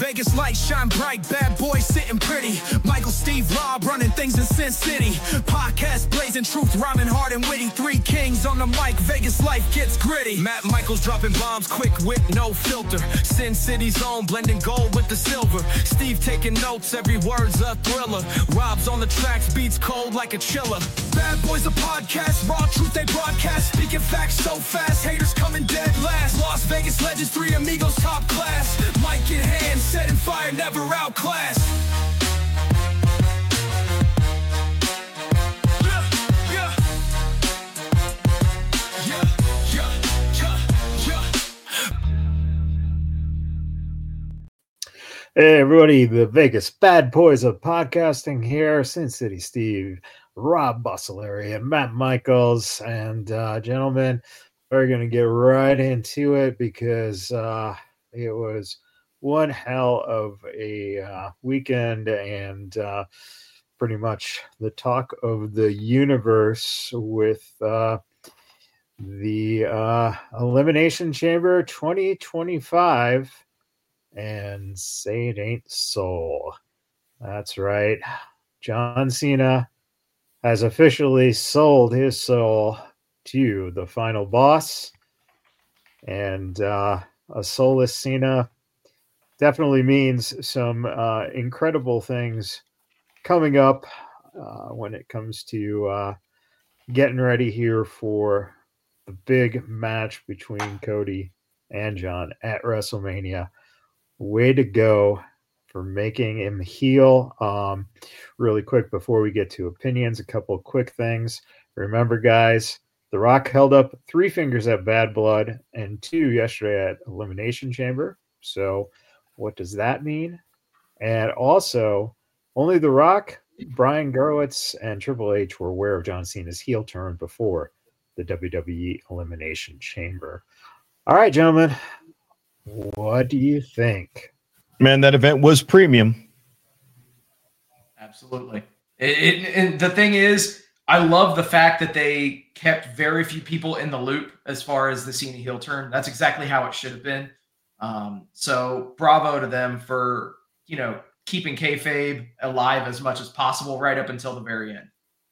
Vegas lights shine bright, bad boys sitting pretty. Michael, Steve, Rob running things in Sin City. Podcast blazing truth, rhyming hard and witty. Three kings on the mic, Vegas life gets gritty. Matt Michaels dropping bombs, quick wit, no filter. Sin City's own, blending gold with the silver. Steve taking notes, every word's a thriller. Rob's on the tracks, beats cold like a chiller. Bad boys a podcast, raw truth they broadcast. Speaking facts so fast, haters coming dead last. Las Vegas legends, three amigos top class. Mic in hand, setting fire, never outclassed. Hey everybody, the Vegas Bad Boys of Podcasting here. Sin City Steve, Rob Busselary, and Matt Michaels. And gentlemen, we're going to get right into it because it was one hell of a weekend and pretty much the talk of the universe with the Elimination Chamber 2025. And say it ain't so. That's right. John Cena has officially sold his soul to the final boss. And a soulless Cena definitely means some incredible things coming up when it comes to getting ready here for the big match between Cody and John at WrestleMania. Way to go for making him heel. Really quick before we get to opinions, a couple of quick things. Remember, guys, The Rock held up 3 fingers at Bad Blood and 2 yesterday at Elimination Chamber. So what does that mean? And also, only The Rock, Brian Garwitz, and Triple H were aware of John Cena's heel turn before the WWE Elimination Chamber. All right, gentlemen. What do you think? Man, that event was premium. Absolutely. And the thing is, I love the fact that they kept very few people in the loop as far as the Cena heel turn. That's exactly how it should have been. So bravo to them for, keeping kayfabe alive as much as possible right up until the very end.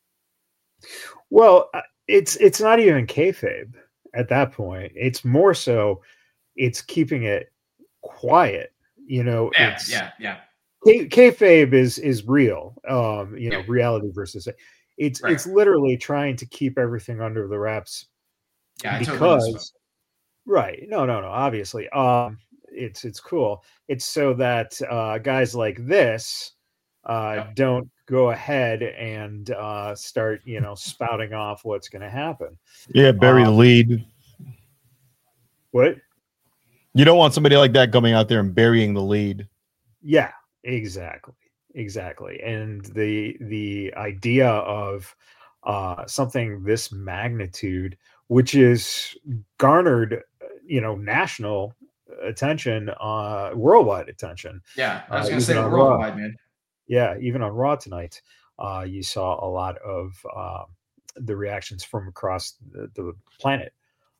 Well, it's not even kayfabe at that point. It's more so it's keeping it quiet, Yeah. Kayfabe is real, reality versus it's Right. It's literally trying to keep everything under the wraps. Yeah, because right, no, obviously, it's cool. It's so that guys like this don't go ahead and start spouting off what's going to happen. Yeah, bury the lead. What? You don't want somebody like that coming out there and burying the lead. Yeah, exactly. And the idea of something this magnitude, which is garnered, national attention, worldwide attention. Yeah, I was going to say even worldwide, man. Yeah, even on Raw tonight, you saw a lot of the reactions from across the planet.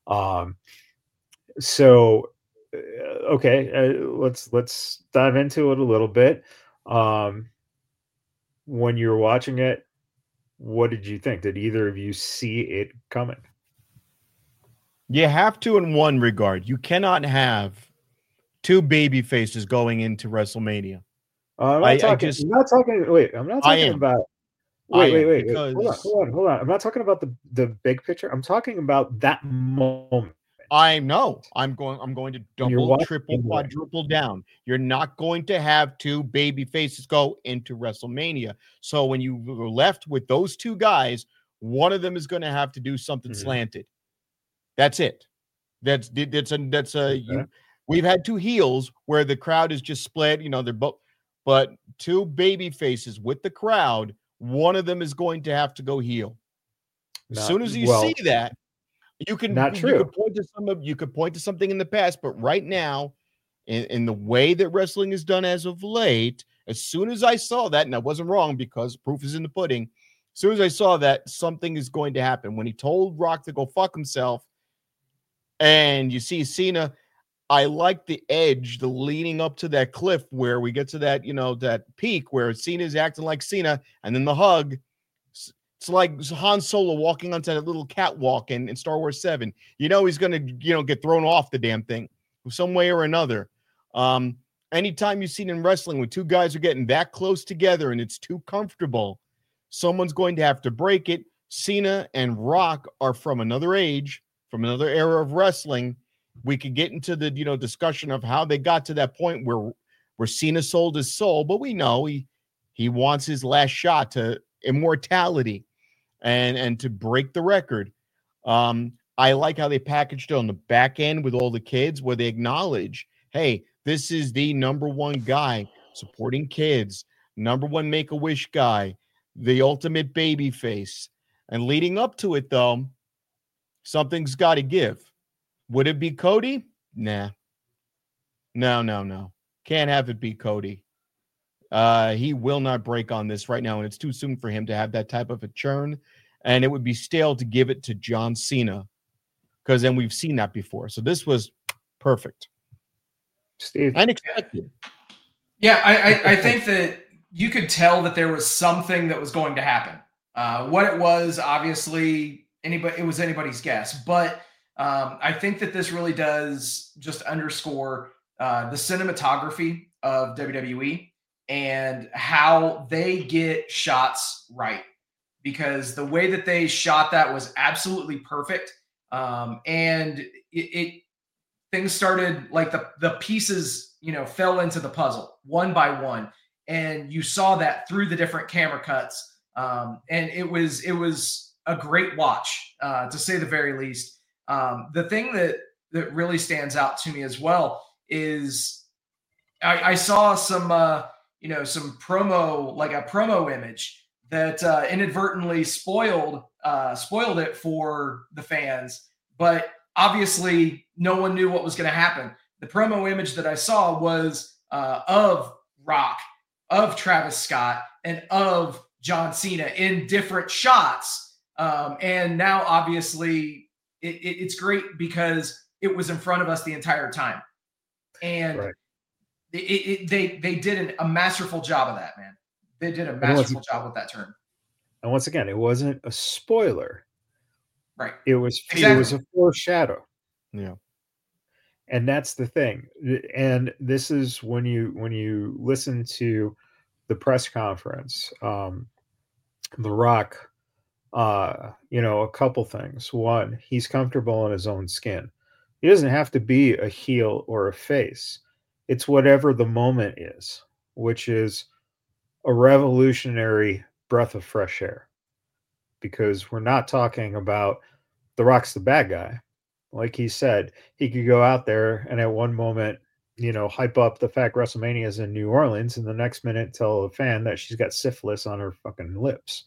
So. Okay, let's dive into it a little bit. When you were watching it, what did you think? Did either of you see it coming? You have to in one regard. You cannot have 2 baby faces going into WrestleMania. I'm not talking about. Wait. Hold on. I'm not talking about the big picture. I'm talking about that moment. I know. I'm going to double, triple, quadruple down. You're not going to have 2 baby faces go into WrestleMania. So when you were left with those 2 guys, one of them is going to have to do something slanted. That's it. We've had 2 heels where the crowd is just split. They're both, but 2 baby faces with the crowd. One of them is going to have to go heel. As soon as you see that. You could point to something in the past, but right now, in the way that wrestling is done as of late, as soon as I saw that, and I wasn't wrong because proof is in the pudding, as soon as I saw that, something is going to happen. When he told Rock to go fuck himself, and you see Cena, I like the edge, the leading up to that cliff where we get to that, that peak where Cena's acting like Cena, and then the hug. It's like Han Solo walking onto that little catwalk in Star Wars 7. He's going to, get thrown off the damn thing some way or another. Anytime you've seen in wrestling when two guys are getting that close together and it's too comfortable, someone's going to have to break it. Cena and Rock are from another age, from another era of wrestling. We could get into the, discussion of how they got to that point where Cena sold his soul, but we know he wants his last shot to immortality and to break the record. I like how they packaged it on the back end with all the kids where they acknowledge, hey, this is the number one guy supporting kids, number one Make-A-Wish guy, the ultimate baby face. And leading up to it, though, something's got to give. Would it be Cody? Nah. No. Can't have it be Cody. He will not break on this right now, and it's too soon for him to have that type of a churn. And it would be stale to give it to John Cena, because then we've seen that before. So this was perfect. Steve. Unexpected. Yeah, I think that you could tell that there was something that was going to happen. What it was, obviously, it was anybody's guess. But I think that this really does just underscore the cinematography of WWE and how they get shots right. Because the way that they shot that was absolutely perfect. And things started, like the pieces, fell into the puzzle one by one. And you saw that through the different camera cuts. And it was a great watch, to say the very least. The thing that really stands out to me as well is I saw some promo, like a promo image that inadvertently spoiled it for the fans, but obviously no one knew what was going to happen. The promo image that I saw was of Rock, of Travis Scott, and of John Cena in different shots. And now obviously it's great because it was in front of us the entire time. And right. They did a masterful job of that, man. They did a masterful job with that turn. And once again, it wasn't a spoiler. Right. It was a foreshadow. Yeah. And that's the thing. And this is when you listen to the press conference, The Rock, a couple things. One, he's comfortable in his own skin. He doesn't have to be a heel or a face. It's whatever the moment is, which is a revolutionary breath of fresh air, because we're not talking about The Rock's the bad guy. Like he said, he could go out there and at one moment, hype up the fact WrestleMania is in New Orleans, and the next minute tell a fan that she's got syphilis on her fucking lips.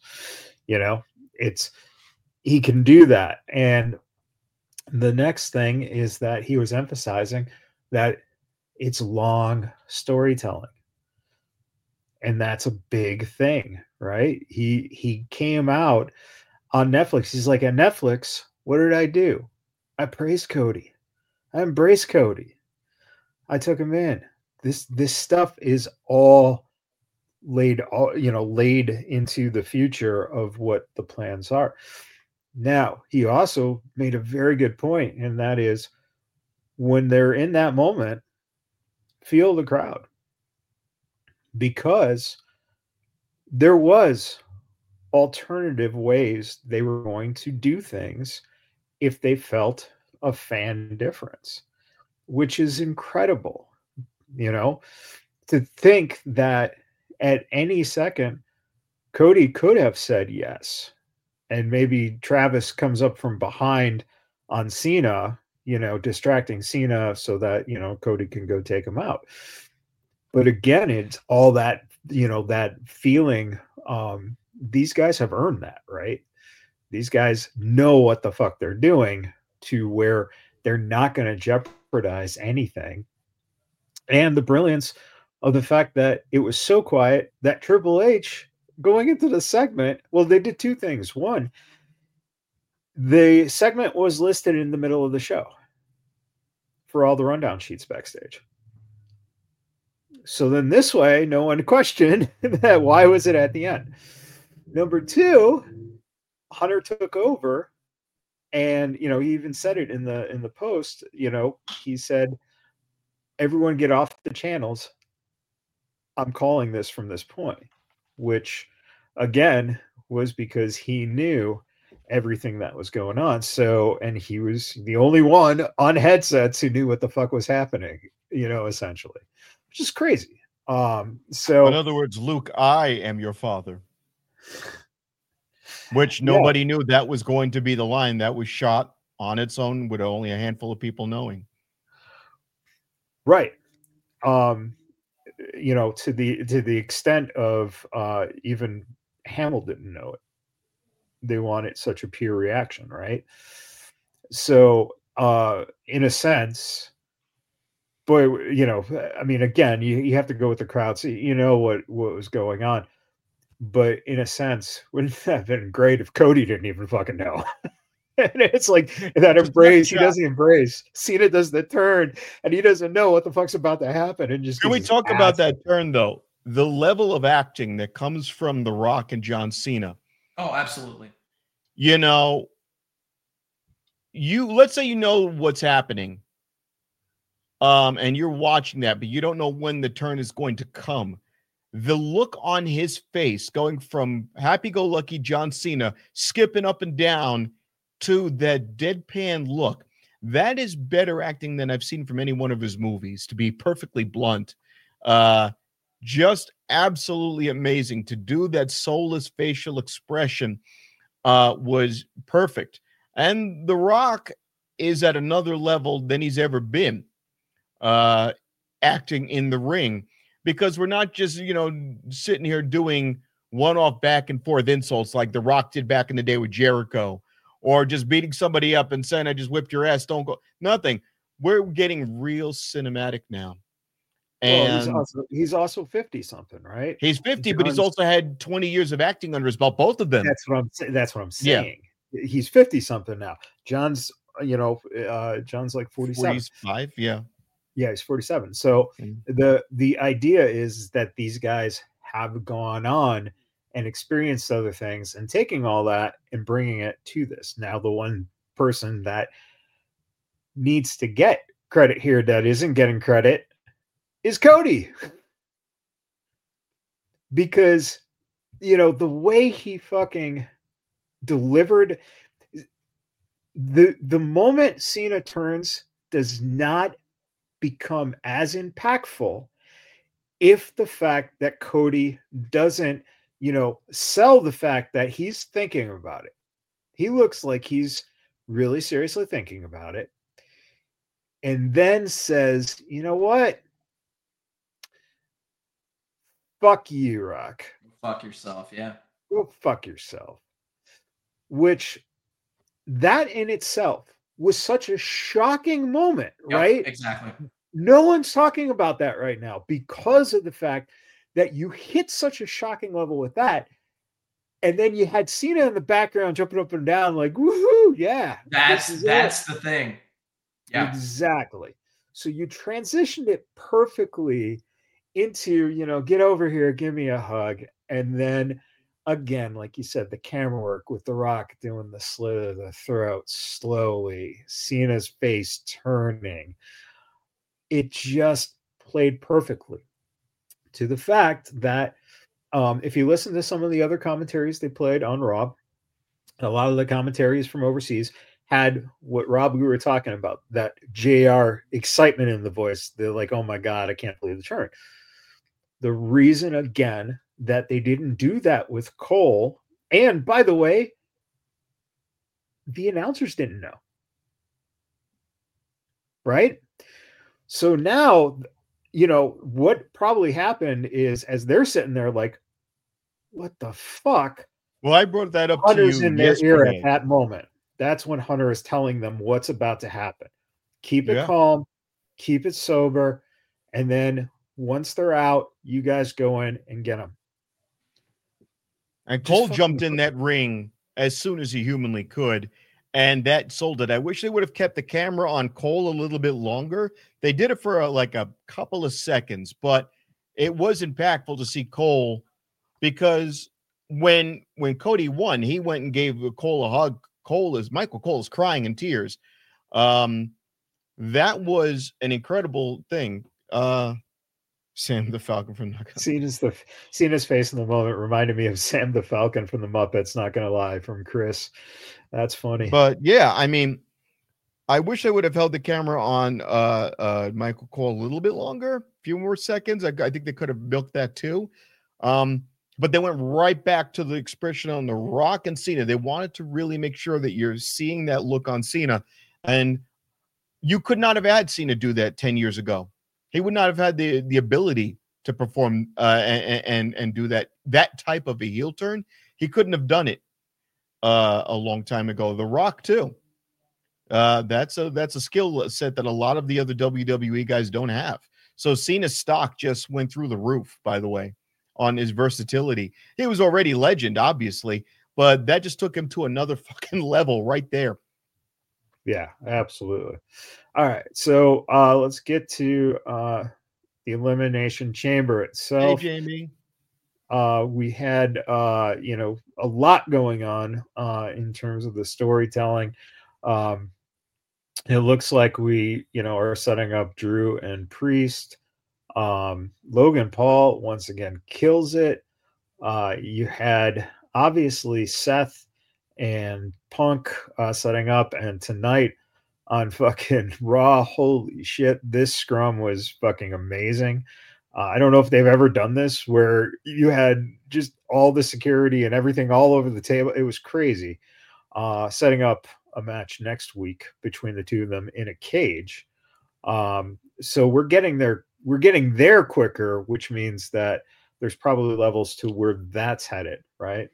He can do that. And the next thing is that he was emphasizing that it's long storytelling. And that's a big thing, right? He came out on Netflix. He's like, at Netflix, what did I do? I praised Cody. I embraced Cody. I took him in. This stuff is all laid into the future of what the plans are. Now, he also made a very good point, and that is when they're in that moment, feel the crowd. Because there was alternative ways they were going to do things if they felt a fan difference, which is incredible, to think that at any second, Cody could have said yes. And maybe Travis comes up from behind on Cena, distracting Cena so that, Cody can go take him out. But again, it's all that, that feeling. These guys have earned that, right? These guys know what the fuck they're doing to where they're not going to jeopardize anything. And the brilliance of the fact that it was so quiet that Triple H going into the segment, well, they did two things. One, the segment was listed in the middle of the show for all the rundown sheets backstage. So then this way, no one questioned that why was it at the end. Number two, Hunter took over, and he even said it in the post. He said, "Everyone get off the channels. I'm calling this from this point," which again was because he knew everything that was going on. So, and he was the only one on headsets who knew what the fuck was happening, essentially, which is crazy. So in other words, Luke, I am your father, which nobody knew that was going to be the line that was shot on its own with only a handful of people knowing. Right. To the extent of even Hamill didn't know it. They wanted such a pure reaction, right? So, in a sense, boy, again, you have to go with the crowd, so what was going on. But in a sense, wouldn't that have been great if Cody didn't even fucking know? And it's like that embrace. He doesn't embrace. Cena does the turn, and he doesn't know what the fuck's about to happen. And just can we talk about that turn though? The level of acting that comes from The Rock and John Cena. Oh, absolutely. Let's say what's happening, and you're watching that, but you don't know when the turn is going to come. The look on his face going from happy-go-lucky John Cena skipping up and down to that deadpan look, that is better acting than I've seen from any one of his movies, to be perfectly blunt. Just absolutely amazing. To do that soulless facial expression was perfect. And The Rock is at another level than he's ever been acting in the ring, because we're not just, sitting here doing one-off back and forth insults like The Rock did back in the day with Jericho, or just beating somebody up and saying, "I just whipped your ass, don't go." Nothing. We're getting real cinematic now. And he's also 50-something, right? He's 50, but he's also had 20 years of acting under his belt, both of them. That's what I'm saying. Yeah. He's 50-something now. John's like 47. 45, yeah. Yeah, he's 47. So the idea is that these guys have gone on and experienced other things and taking all that and bringing it to this. Now, the one person that needs to get credit here that isn't getting credit is Cody. Because, the way he fucking delivered the moment Cena turns does not become as impactful if the fact that Cody doesn't, sell the fact that he's thinking about it. He looks like he's really seriously thinking about it. And then says, "You know what? Fuck you, Rock. Fuck yourself." Yeah. Go fuck yourself. Which that in itself was such a shocking moment, right? Exactly. No one's talking about that right now because of the fact that you hit such a shocking level with that. And then you had Cena in the background jumping up and down like, woohoo, yeah. That's the thing. Yeah. Exactly. So you transitioned it perfectly into, get over here, give me a hug. And then again, like you said, the camera work with The Rock doing the slit of the throat slowly, Cena's face turning. It just played perfectly to the fact that if you listen to some of the other commentaries they played on Raw, a lot of the commentaries from overseas had what Rob, we were talking about, that JR excitement in the voice. They're like, "Oh my God, I can't believe the turn." The reason, again, that they didn't do that with Cole, and by the way, the announcers didn't know. Right? So now, what probably happened is as they're sitting there like, what the fuck? Well, I brought that up Hunter's to you in their ear at that moment. That's when Hunter is telling them what's about to happen. Keep it calm, keep it sober, and then once they're out, you guys go in and get them. And Cole jumped in that ring as soon as he humanly could. and that sold it. I wish they would have kept the camera on Cole a little bit longer. They did it for a couple of seconds, but it was impactful to see Cole, because when Cody won, he went and gave Cole a hug. Michael Cole is crying in tears. That was an incredible thing. Sam the Falcon from the Cena's face in the moment reminded me of Sam the Falcon from the Muppets, not gonna lie, from Chris. That's funny. But yeah, I mean, I wish I would have held the camera on Michael Cole a little bit longer, a few more seconds. I think they could have milked that too. But they went right back to the expression on The Rock and Cena. They wanted to really make sure that you're seeing that look on Cena. And you could not have had Cena do that 10 years ago. He would not have had the ability to perform and do that type of a heel turn. He couldn't have done it a long time ago. The Rock too. That's a skill set that a lot of the other WWE guys don't have. So Cena's stock just went through the roof, by the way, on his versatility. He was already legend, obviously, but that just took him to another fucking level right there. Yeah, absolutely. All right, so let's get to the Elimination Chamber itself. Hey, Jamie. We had a lot going on in terms of the storytelling. It looks like we are setting up Drew and Priest. Logan Paul once again kills it. You had obviously Seth and Punk setting up, and tonight on fucking Raw, holy shit, this scrum was fucking amazing. I don't know if they've ever done this where you had just all the security and everything all over the table. It was crazy. Setting up a match next week between the two of them in a cage. So we're getting there quicker, which means that there's probably levels to where that's headed, right?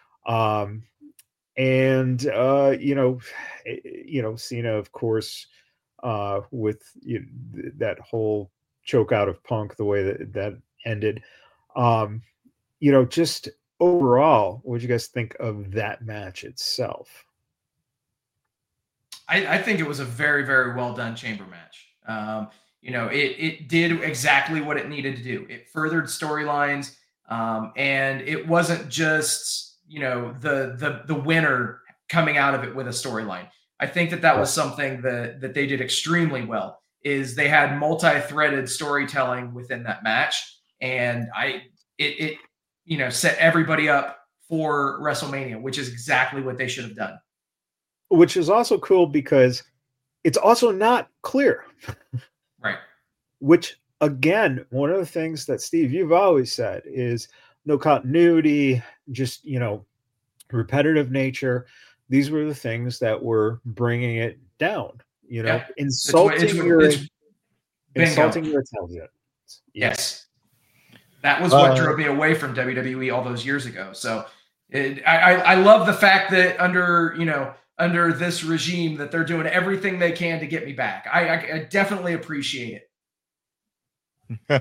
Cena, of course, with that whole choke out of Punk, the way that ended. Just overall, what did you guys think of that match itself? I think it was a very, very well done chamber match. It did exactly what it needed to do. It furthered storylines, and it wasn't just the winner coming out of it with a storyline. I think that was something that they did extremely well. Is they had multi-threaded storytelling within that match, and it set everybody up for WrestleMania, which is exactly what they should have done. Which is also cool because it's also not clear. Right. Which, again, one of the things that, Steve, you've always said is no continuity, just, repetitive nature. These were the things that were bringing it down, insulting your intelligence. Yes. That was what drove me away from WWE all those years ago. So I love the fact that under this regime that they're doing everything they can to get me back. I definitely appreciate it.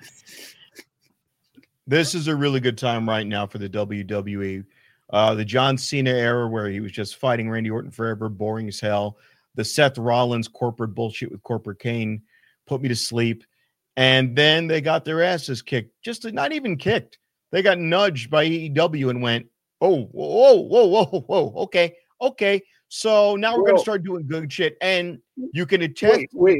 This is a really good time right now for the WWE. The John Cena era where he was just fighting Randy Orton forever, boring as hell. The Seth Rollins corporate bullshit with Corporate Kane put me to sleep. And then they got their asses kicked. Not even kicked. They got nudged by AEW and went, whoa. Okay. So now we're going to start doing good shit. And you can attest. Wait.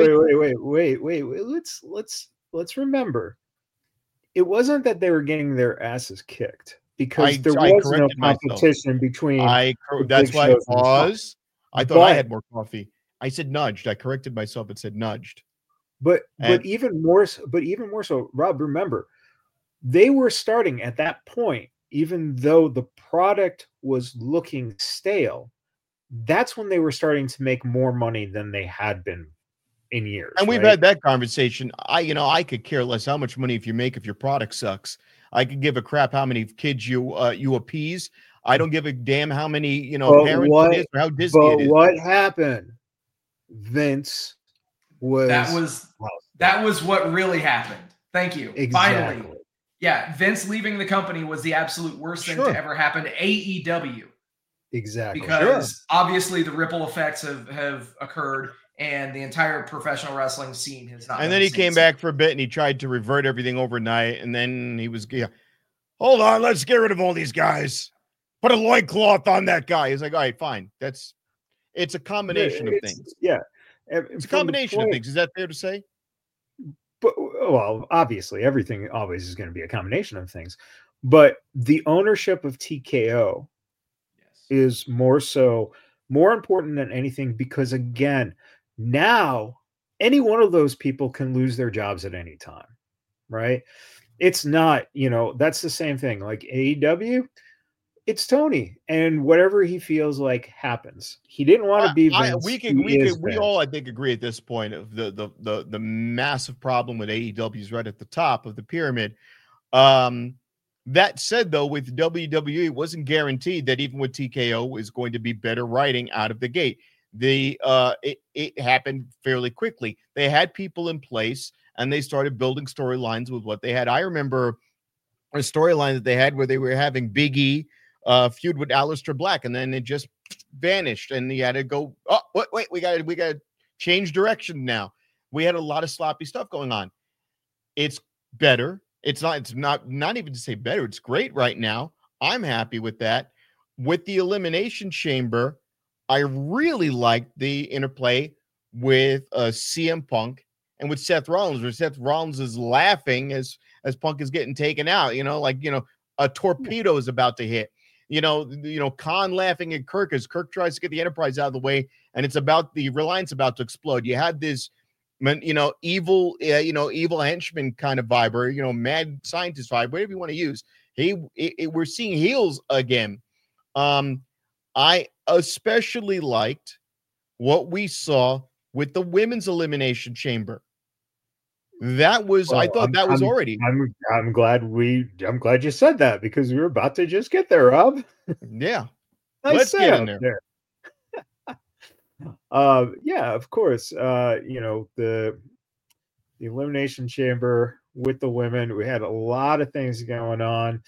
Let's remember. It wasn't that they were getting their asses kicked because there was no competition between. That's why I paused. I thought I had more coffee. I said nudged. I corrected myself and said nudged. But even more so, Rob, remember, they were starting at that point, even though the product was looking stale, that's when they were starting to make more money than they had been in years. And we've had that conversation. I could care less how much money if your product sucks. I could give a crap how many kids you appease. I don't give a damn how many, parents it is or how Disney it is. But what happened? Vince that was what really happened. Thank you. Exactly. Finally. Yeah, Vince leaving the company was the absolute worst thing to ever happen to AEW. Exactly. Because obviously the ripple effects have occurred, and the entire professional wrestling scene has not. And then he came back for a bit and he tried to revert everything overnight. And then he was, hold on, let's get rid of all these guys. Put a loincloth on that guy. He's like, all right, fine. It's a combination of things. Yeah. It's a combination of things. Is that fair to say? But, well, obviously, everything always is going to be a combination of things. But the ownership of TKO is more important than anything, because, again, now any one of those people can lose their jobs at any time, right? It's not, that's the same thing. Like AEW, it's Tony, and whatever he feels like happens. He didn't want to be Vince. We all, I think, agree at this point of the massive problem with AEW is right at the top of the pyramid. That said, though, with WWE, it wasn't guaranteed that even with TKO is going to be better writing out of the gate. It happened fairly quickly. They had people in place, and they started building storylines with what they had. I remember a storyline that they had where they were having Big E feud with Aleister Black, and then it just vanished, and he had to go, oh, wait, we got to change direction now. We had a lot of sloppy stuff going on. It's better. It's not even to say better. It's great right now. I'm happy with that. With the Elimination Chamber, I really liked the interplay with CM Punk and with Seth Rollins, where Seth Rollins is laughing as Punk is getting taken out, a torpedo is about to hit. Khan laughing at Kirk as Kirk tries to get the Enterprise out of the way, and it's about the Reliance about to explode. You had this, evil henchman kind of vibe, or mad scientist vibe, whatever you want to use. We're seeing heels again. I especially liked what we saw with the women's Elimination Chamber. That was, I thought that was already. I'm glad you said that, because we were about to just get there, Rob. Yeah. Let's get in there. Yeah, of course. The Elimination Chamber with the women, we had a lot of things going on.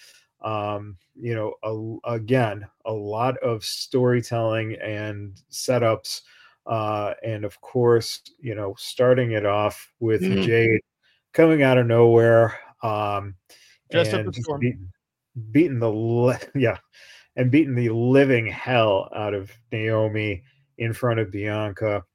Again, a lot of storytelling and setups. And of course, starting it off with Jade coming out of nowhere, just and beating the living hell out of Naomi in front of Bianca.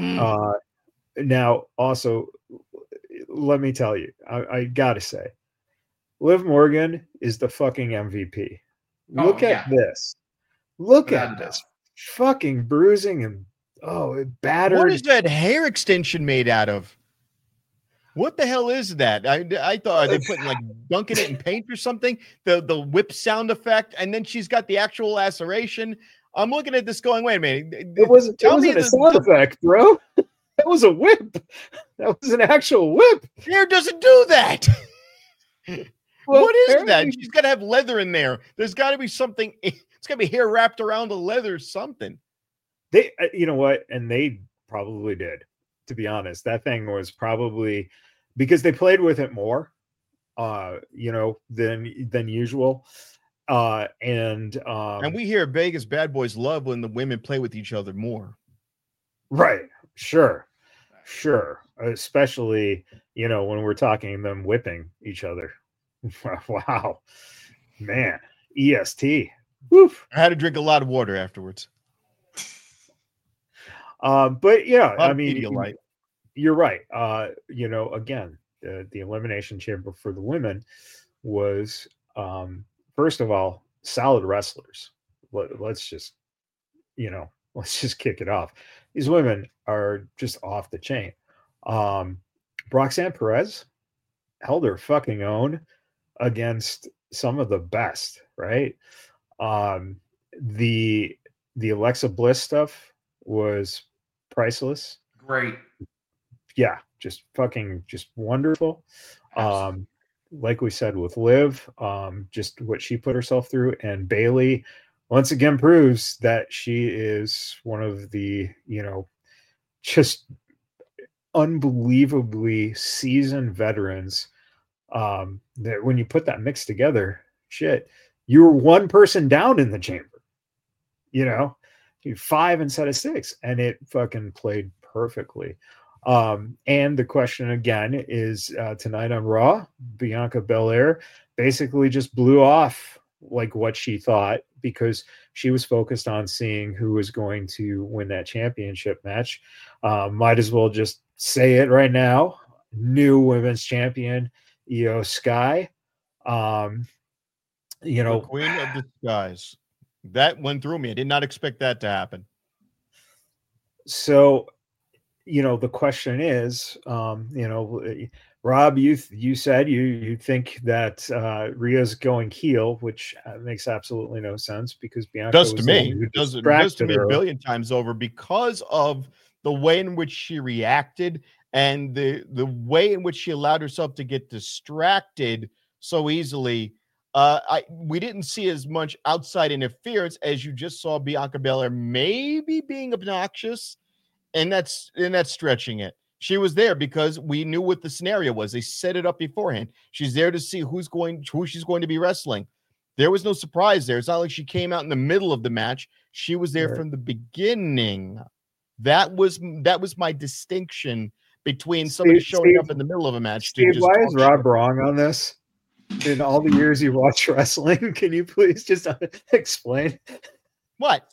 Now, also, let me tell you, I gotta say, Liv Morgan is the fucking MVP. Look at this. Look at this. Fucking bruising and battered. What is that hair extension made out of? What the hell is that? I thought they put dunking it in paint or something. The whip sound effect, and then she's got the actual laceration. I'm looking at this going, wait a minute. It wasn't a sound effect, bro. That was a whip. That was an actual whip. Hair doesn't do that. What is that? She's got to have leather in there. There's got to be something. It's got to be hair wrapped around the leather or something. They, you know what? And they probably did, to be honest. That thing was probably because they played with it more, than usual. And we hear Vegas bad boys love when the women play with each other more. Right. Sure. Especially, when we're talking them whipping each other. Wow, man. EST. Woof. I had to drink a lot of water afterwards. But yeah, I mean, you're right. Again, the Elimination Chamber for the women was, first of all, solid wrestlers. Let's just kick it off. These women are just off the chain. Roxanne Perez held her fucking own against some of the best, right? The Alexa Bliss stuff was priceless. Great. Yeah, just wonderful. Like we said with Liv, just what she put herself through, and Bayley once again proves that she is one of the, just unbelievably seasoned veterans. That when you put that mix together, shit, you were one person down in the chamber. you know, 5 instead of 6, and it fucking played perfectly. And the question again is tonight on Raw, Bianca Belair basically just blew off like what she thought, because she was focused on seeing who was going to win that championship match. Might as well just say it right now. New women's champion, Io Sky. The Queen of the Skies. That went through me. I did not expect that to happen. So, the question is, Rob, you said you think that Rhea's going heel, which makes absolutely no sense, because Bianca does to me. It does to me a billion times over, because of the way in which she reacted and the way in which she allowed herself to get distracted so easily. We didn't see as much outside interference as you just saw Bianca Belair maybe being obnoxious, and that's stretching it. She was there because we knew what the scenario was. They set it up beforehand. She's there to see who she's going to be wrestling. There was no surprise there. It's not like she came out in the middle of the match. She was there from the beginning. That was my distinction between somebody showing up in the middle of a match. Steve, why is Rob wrong on this? In all the years you watch wrestling, can you please just explain? What?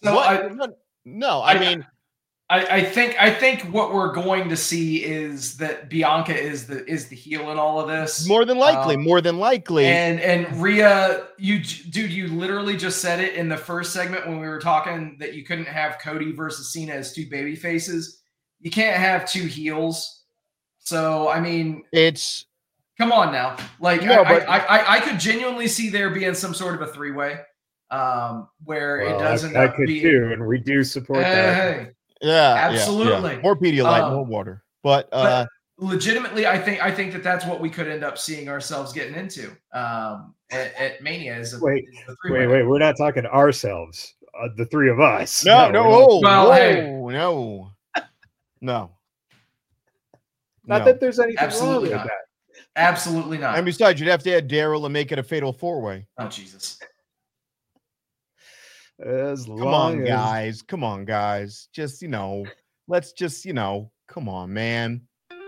I think what we're going to see is that Bianca is the heel in all of this. More than likely. And Rhea, you literally just said it in the first segment when we were talking that you couldn't have Cody versus Cena as 2 baby faces. You can't have 2 heels. So I mean, come on now. Like, no, I could genuinely see there being some sort of a 3-way where it doesn't. I could too, and we do support that. Hey. Yeah, absolutely. Yeah. More Pedialyte, more water. But legitimately, I think that's what we could end up seeing ourselves getting into at Mania. Wait. We're not talking ourselves. The 3 of us. No. Not that there's anything wrong with that. Absolutely not. And besides, you'd have to add Daryl and make it a fatal 4-way. Oh, Jesus. Come on, guys. Just, let's just, come on, man.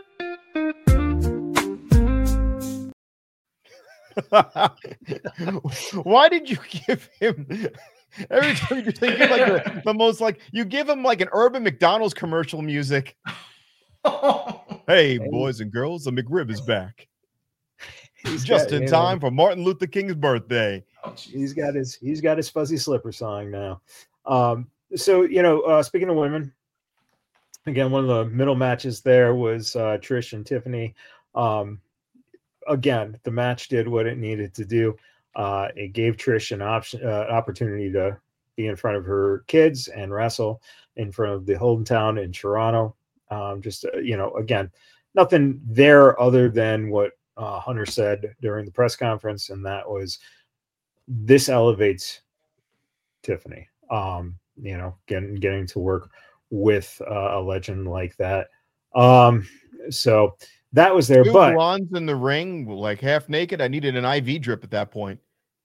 Why did you give him every time you give like the most, like, you give him like an Urban McDonald's commercial music? Hey, boys and girls, the McRib is back. He's just in time for Martin Luther King's birthday. Oh, he's got his fuzzy slipper song now. So speaking of women, again, one of the middle matches there was Trish and Tiffany. Again, the match did what it needed to do. It gave Trish an opportunity to be in front of her kids and wrestle in front of the hometown in Toronto. Again, nothing there other than what Hunter said during the press conference, and that was, this elevates Tiffany. Getting to work with a legend like that. So that was there. But blondes in the ring, like half naked. I needed an IV drip at that point.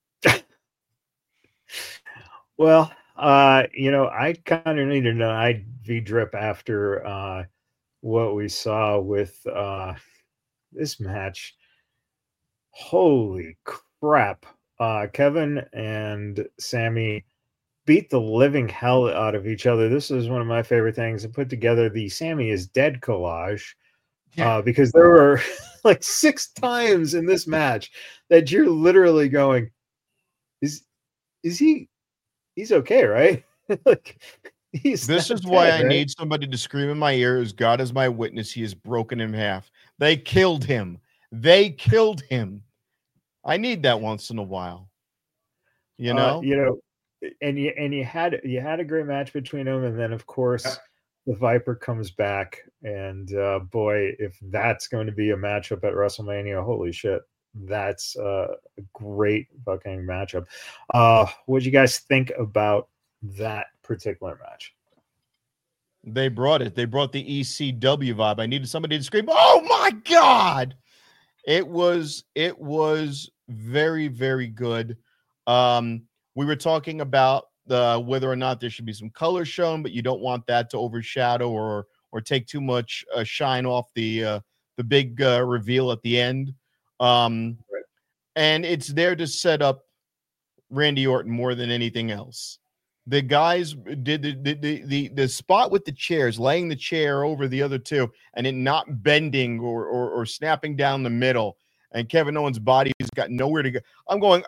Well, I kind of needed an IV drip after what we saw with this match. Holy crap. Kevin and Sammy beat the living hell out of each other. This is one of my favorite things. I put together the Sammy is dead collage because there were like 6 times in this match that you're literally going, is he's okay, right? Like, this is why I need somebody to scream in my ear, as God is my witness, he is broken in half. They killed him. I need that once in a while. And you had a great match between them, and then of course the Viper comes back, and boy, if that's going to be a matchup at WrestleMania, holy shit, that's a great fucking matchup. What do you guys think about that particular match? They brought it. They brought the ECW vibe. I needed somebody to scream, "Oh my God!" It was very, very good. We were talking about whether or not there should be some color shown, but you don't want that to overshadow or take too much shine off the big reveal at the end. And it's there to set up Randy Orton more than anything else. The guys did the spot with the chairs, laying the chair over the other two, and it not bending or snapping down the middle. And Kevin Owens' body's got nowhere to go. I'm going,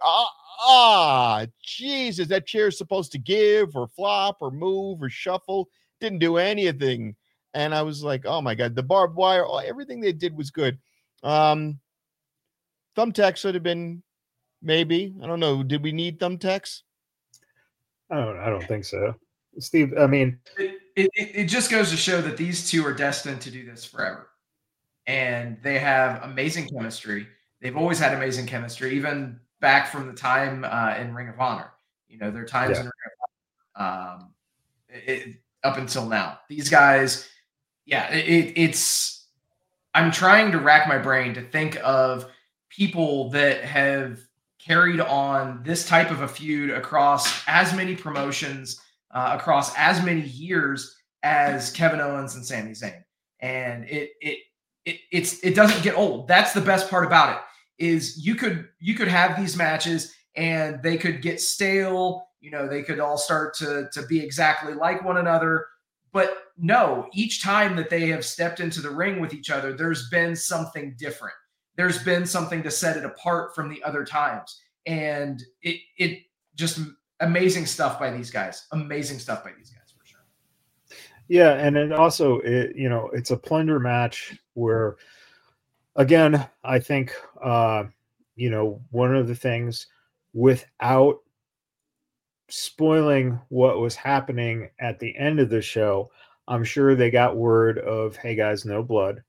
Jesus, that chair is supposed to give or flop or move or shuffle. Didn't do anything. And I was like, oh my God, the barbed wire, everything they did was good. Thumbtacks should have been maybe. I don't know. Did we need thumbtacks? I don't think so. Steve, I mean, it just goes to show that these two are destined to do this forever. And they have amazing chemistry. They've always had amazing chemistry, even back from the time in Ring of Honor. Their times in Ring of Honor up until now. These guys, it's. I'm trying to rack my brain to think of people that have carried on this type of a feud across as many promotions, across as many years as Kevin Owens and Sami Zayn. And it doesn't get old. That's the best part about it, is you could have these matches and they could get stale. They could all start to be exactly like one another. But no, each time that they have stepped into the ring with each other, there's been something different. There's been something to set it apart from the other times. And it just amazing stuff by these guys. Amazing stuff by these guys, for sure. Yeah, and it also, it's a plunder match where, again, I think, one of the things, without spoiling what was happening at the end of the show, I'm sure they got word of, hey guys, no blood.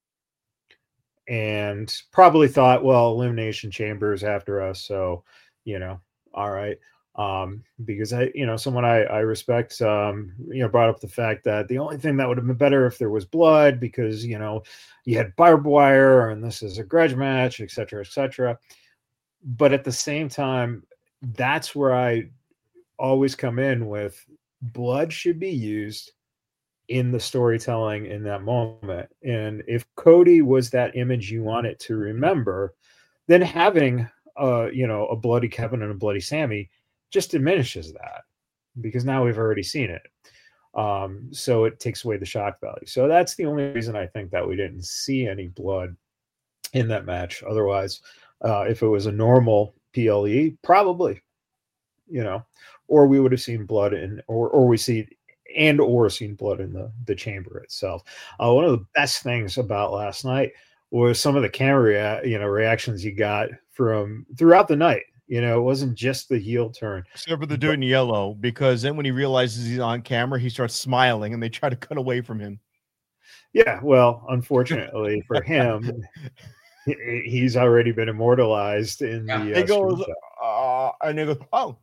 And probably thought, well, Elimination Chamber is after us, so all right. Because someone I respect, brought up the fact that the only thing that would have been better if there was blood, because you had barbed wire and this is a grudge match, etc., etc. But at the same time, that's where I always come in with, blood should be used in the storytelling in that moment. And if Cody was that image you want it to remember, then having a bloody Kevin and a bloody Sammy just diminishes that, because now we've already seen it. So it takes away the shock value. So that's the only reason I think that we didn't see any blood in that match. Otherwise, if it was a normal PLE, probably, or we would have seen blood or seen blood in the chamber itself. One of the best things about last night was some of the camera, reactions you got from throughout the night. It wasn't just the heel turn. Except for the dude in yellow, because then when he realizes he's on camera, he starts smiling and they try to cut away from him. Yeah, well, unfortunately for him, he's already been immortalized in the he goes, and he goes, oh.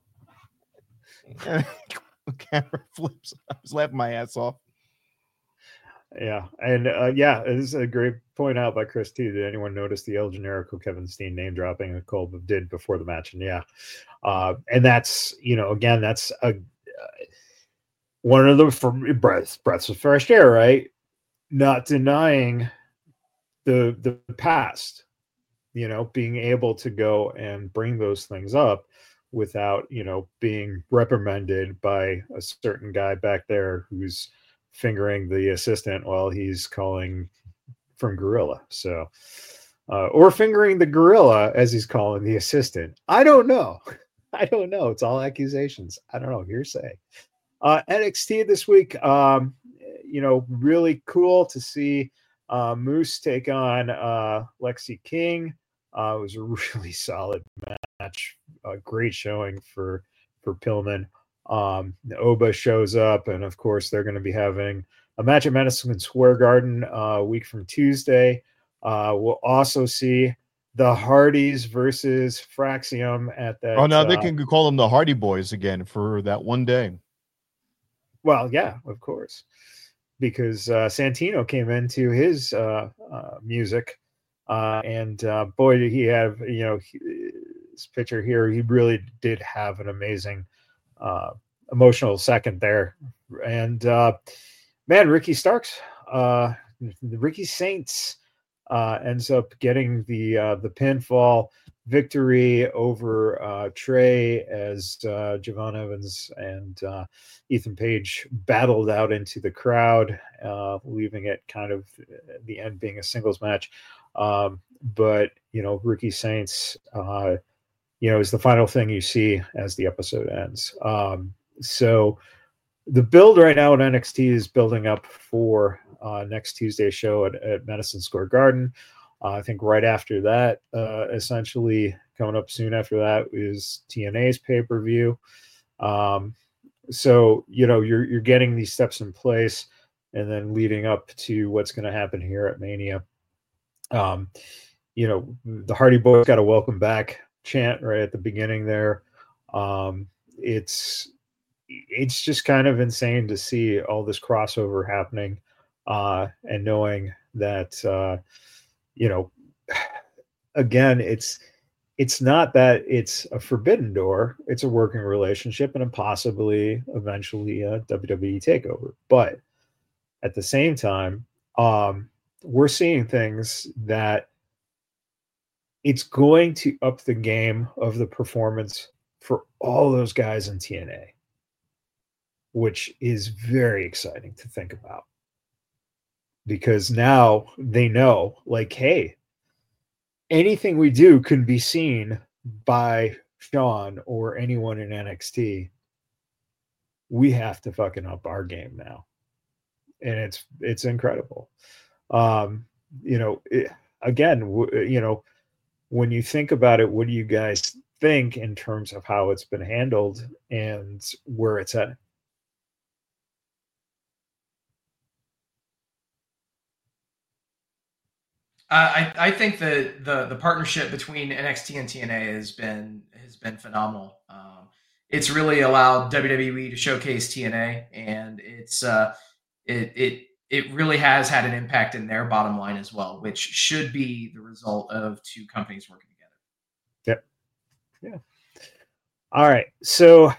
Camera flips. I was laughing my ass off. Yeah, and it is a great point out by Chris too. Did anyone notice the El Generico Kevin Steen name dropping that Cole did before the match? And and that's again, that's one of the breaths of fresh air, right? Not denying the past, being able to go and bring those things up without being reprimanded by a certain guy back there who's fingering the assistant while he's calling from Gorilla. So or fingering the gorilla as he's calling the assistant. I don't know. It's all accusations. I don't know, hearsay. NXT this week, really cool to see Moose take on Lexi King. It was a really solid match. A great showing for Pillman. Oba shows up, and of course they're going to be having a match at Madison Square Garden a week from Tuesday. We'll also see the Hardys versus Fraxium at that. Oh, now they can call them the Hardy Boys again for that one day. Well, yeah, of course, because Santino came into his music, and boy, did he have his picture here. He really did have an amazing emotional second there. And man, Ricky Starks, the Ricky Saints ends up getting the pinfall victory over Trey as Javon Evans and Ethan Page battled out into the crowd, leaving it kind of the end being a singles match. But, Ricky Saints, is the final thing you see as the episode ends. So the build right now at NXT is building up for next Tuesday's show at Madison Square Garden. I think right after that, essentially coming up soon after that is TNA's pay-per-view. So, you're getting these steps in place and then leading up to what's going to happen here at Mania. The Hardy Boys got a welcome back chant right at the beginning there. It's just kind of insane to see all this crossover happening and knowing that, again, it's not that it's a forbidden door. It's a working relationship and a possibly eventually a WWE takeover. But at the same time, we're seeing things that it's going to up the game of the performance for all those guys in TNA, which is very exciting to think about. Because now they know, like, hey, anything we do can be seen by Sean or anyone in NXT. We have to fucking up our game now. And it's incredible. When you think about it, what do you guys think in terms of how it's been handled and where it's at? I think that the partnership between NXT and TNA has been phenomenal. It's really allowed WWE to showcase TNA, and it really has had an impact in their bottom line as well, which should be the result of two companies working together. Yep. Yeah. All right. So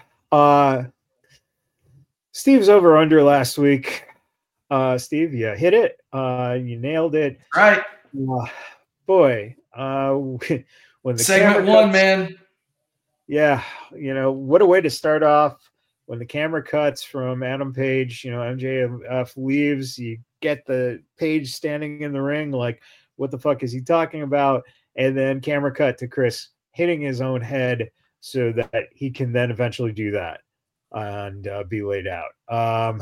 Steve's over under last week. Steve, you hit it. You nailed it. Right. Boy, when the segment one, man. Yeah, what a way to start off. When the camera cuts from Adam Page, MJF leaves, you get the Page standing in the ring, like, what the fuck is he talking about? And then camera cut to Chris hitting his own head so that he can then eventually do that and be laid out.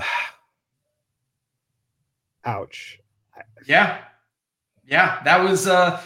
Ouch. Yeah, that was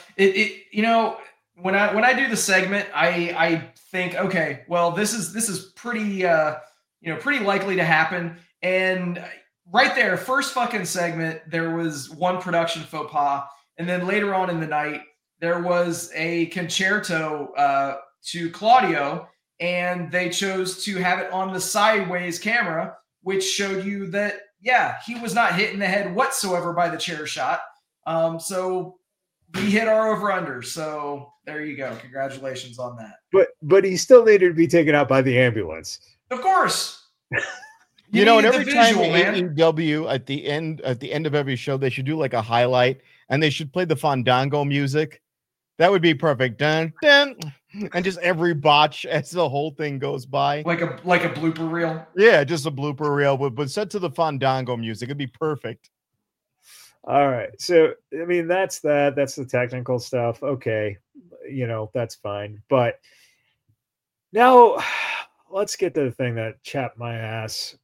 when I do the segment, I think, okay, well, this is pretty pretty likely to happen. And right there, first fucking segment, there was one production faux pas, and then later on in the night, there was a concerto to Claudio, and they chose to have it on the sideways camera, which showed you that he was not hit in the head whatsoever by the chair shot. So we hit our over-under. So there you go. Congratulations on that. But he still needed to be taken out by the ambulance. Of course. And every time AEW at the end of every show, they should do like a highlight and they should play the Fandango music. That would be perfect. Dun, dun, and just every botch as the whole thing goes by. Like a blooper reel. Yeah, just a blooper reel, but set to the Fandango music. It'd be perfect. All right. So, I mean, that's the technical stuff. Okay. That's fine. But now let's get to the thing that chapped my ass.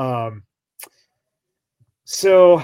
So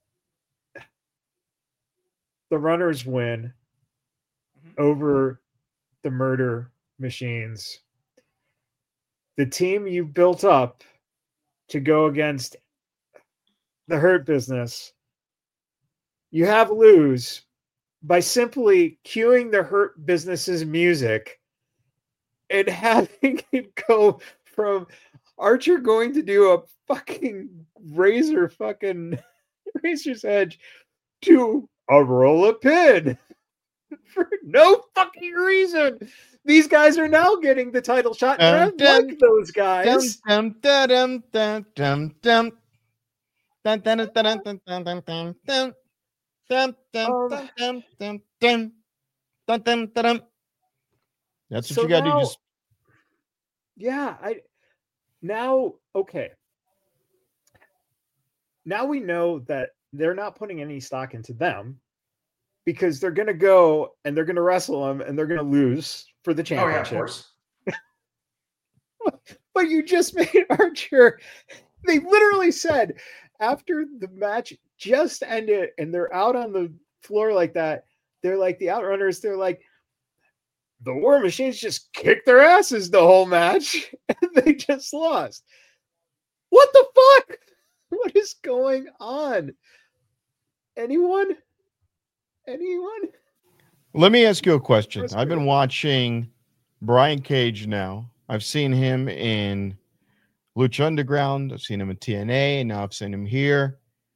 the runners win over the Murder Machines. The team you built up to go against the Hurt Business, you have lose by simply cueing the Hurt Business's music and having it go from Archer going to do a fucking razor's edge to a roll of pin. for no fucking reason. These guys are now getting the title shot. And I like those guys. That's what you got to do. Just okay. Now we know that they're not putting any stock into them because they're going to go and they're going to wrestle them and they're going to lose for the championship. Oh, yeah, of course. But you just made Archer. They literally said after the match just ended and they're out on the floor like that, they're like the Outrunners. They're like, the War Machines just kicked their asses the whole match and they just lost. What the fuck? What is going on? Anyone? Let me ask you a question. I've been watching Brian Cage now. I've seen him in Lucha Underground. I've seen him in TNA, and now I've seen him here.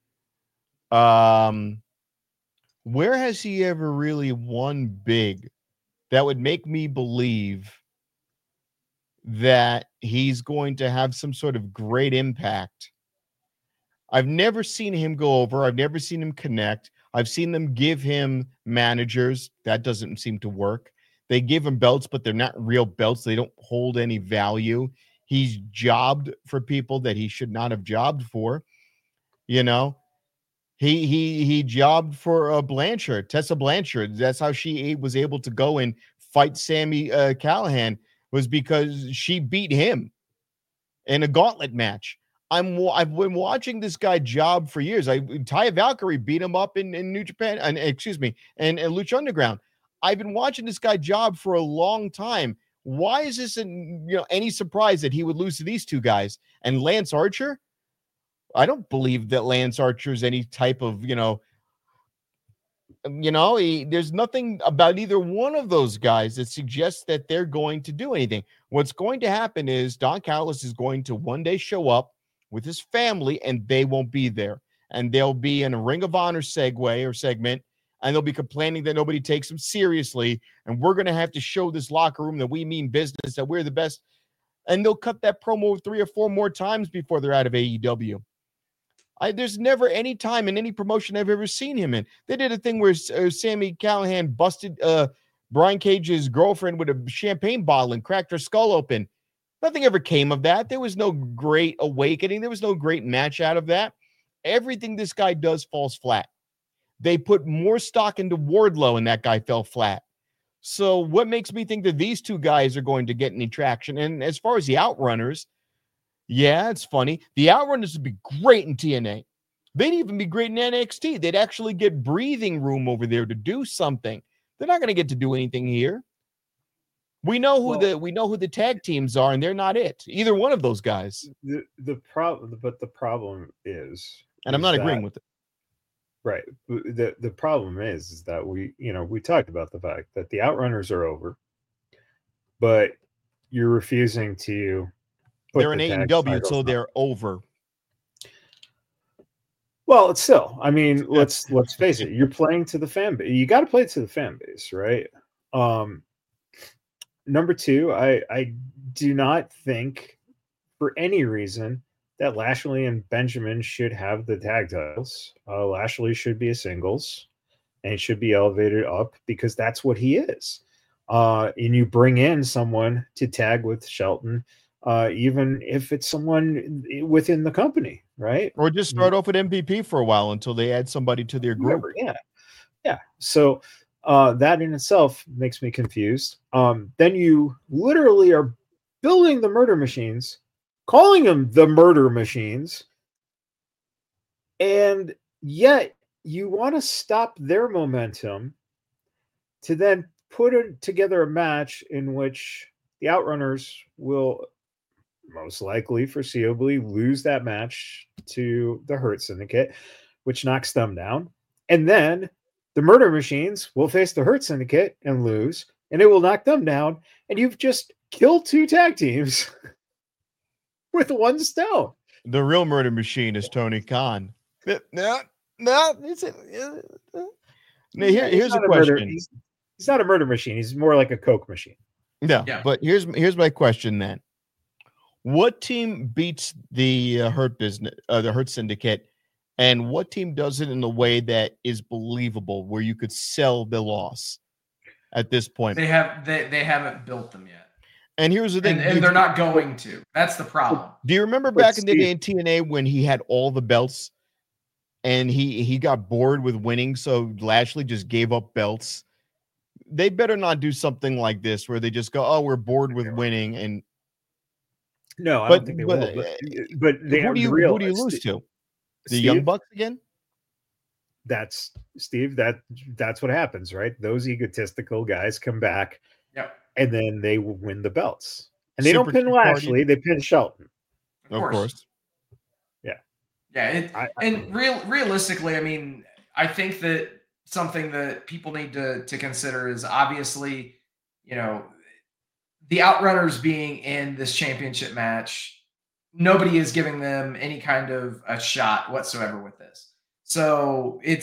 Where has he ever really won big that would make me believe that he's going to have some sort of great impact? I've never seen him go over. I've never seen him connect. I've seen them give him managers. That doesn't seem to work. They give him belts, but they're not real belts. They don't hold any value. He's jobbed for people that he should not have jobbed for. You know, he jobbed for Blanchard, Tessa Blanchard. That's how she was able to go and fight Sami Callihan, was because she beat him in a gauntlet match. I've been watching this guy job for years. Taya Valkyrie beat him up in New Japan, and Lucha Underground. I've been watching this guy job for a long time. Why is this any surprise that he would lose to these two guys? And Lance Archer? I don't believe that Lance Archer is any type of, there's nothing about either one of those guys that suggests that they're going to do anything. What's going to happen is Don Callis is going to one day show up with his family and they won't be there. And they'll be in a Ring of Honor segment, and they'll be complaining that nobody takes them seriously. And we're going to have to show this locker room that we mean business, that we're the best. And they'll cut that promo 3 or 4 more times before they're out of AEW. There's never any time in any promotion I've ever seen him in. They did a thing where Sami Callihan busted Brian Cage's girlfriend with a champagne bottle and cracked her skull open. Nothing ever came of that. There was no great awakening. There was no great match out of that. Everything this guy does falls flat. They put more stock into Wardlow, and that guy fell flat. So what makes me think that these two guys are going to get any traction? And as far as the Outrunners, yeah, it's funny. The Outrunners would be great in TNA. They'd even be great in NXT. They'd actually get breathing room over there to do something. They're not going to get to do anything here. We know who the tag teams are, and they're not it. Either one of those guys. The problem is, and I'm not agreeing with it. Right. The problem is that we talked about the fact that the Outrunners are over, but you're refusing to. They're in AEW, so they're over. Well, it's still. I mean, let's face it. You're playing to the fan base. You got to play to the fan base, right? Number 2, I do not think for any reason that Lashley and Benjamin should have the tag titles. Lashley should be a singles and should be elevated up because that's what he is. And you bring in someone to tag with Shelton, even if it's someone within the company, right? Or just start off with MVP for a while until they add somebody to their group. Yeah. So that in itself makes me confused. Then you literally are building the Murder Machines, calling them the Murder Machines, and yet you want to stop their momentum to then put together a match in which the Outrunners will most likely, foreseeably, lose that match to the Hurt Syndicate, which knocks them down. And then the Murder Machines will face the Hurt Syndicate and lose, and it will knock them down. And you've just killed 2 tag teams with 1 stone. The real Murder Machine is Tony Khan. No. Here's a question. He's not a murder machine. He's more like a Coke machine. No, yeah. But here's my question then. What team beats the Hurt Syndicate, and what team does it in a way that is believable, where you could sell the loss at this point? They haven't built them yet. And here's the thing. And they're not going to. That's the problem. Do you remember back in the day in TNA when he had all the belts and he got bored with winning, so Lashley just gave up belts? They better not do something like this where they just go, "Oh, we're bored with winning." And no, I don't think they will. But who do you lose to? The Young Bucks again? That's Steve. That's what happens, right? Those egotistical guys come back, and then they win the belts. And they don't pin Lashley; they pin Shelton. Of course. Yeah. Realistically, I mean, I think that something that people need to consider is obviously, the Outrunners being in this championship match. Nobody is giving them any kind of a shot whatsoever with this. So it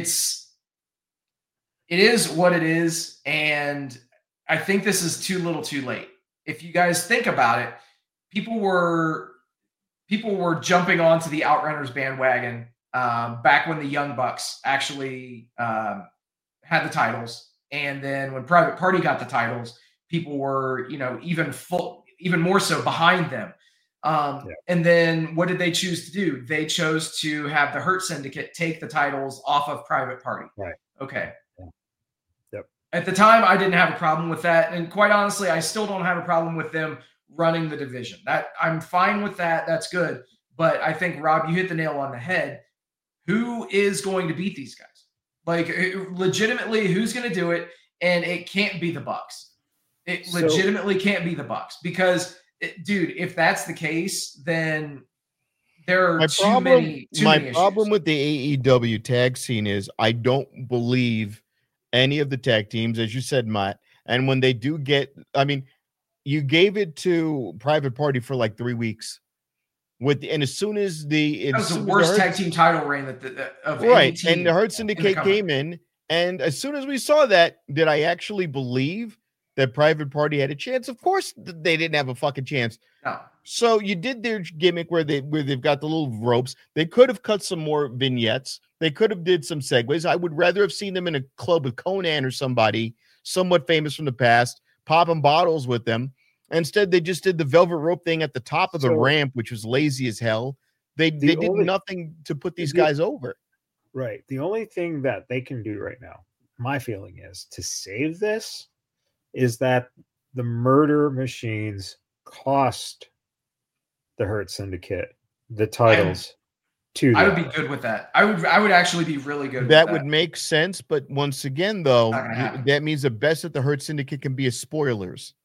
is what it is. And I think this is too little too late. If you guys think about it, people were jumping onto the Outrunners bandwagon back when the Young Bucks actually had the titles. And then when Private Party got the titles, people were, even more so behind them. And then what did they choose to do? They chose to have the Hurt Syndicate take the titles off of Private Party. Right. Okay. Yeah. Yep. At the time, I didn't have a problem with that. And quite honestly, I still don't have a problem with them running the division. That I'm fine with that. That's good. But I think, Rob, you hit the nail on the head. Who is going to beat these guys? Like, legitimately, who's going to do it? And it can't be the Bucks. It legitimately can't be the Bucks because, dude, if that's the case, then there are too many problem with the AEW tag scene is I don't believe any of the tag teams, as you said, Matt. And when they do you gave it to Private Party for like 3 weeks. And as soon as that was the worst tag team title reign of right, and the Hurt Syndicate came in, and as soon as we saw that, did I actually believe that Private Party had a chance? Of course, they didn't have a fucking chance. No. So you did their gimmick where they've got the little ropes. They could have cut some more vignettes. They could have did some segues. I would rather have seen them in a club with Conan or somebody somewhat famous from the past, popping bottles with them. Instead, they just did the velvet rope thing at the top of the ramp, which was lazy as hell. They did nothing to put these guys over. Right. The only thing that they can do right now, my feeling is, to save this, is that the murder machines cost the Hurt Syndicate the titles. I would be good with that. I would actually be really good with that. That would make sense. But once again, though, that means the best that the Hurt Syndicate can be is spoilers.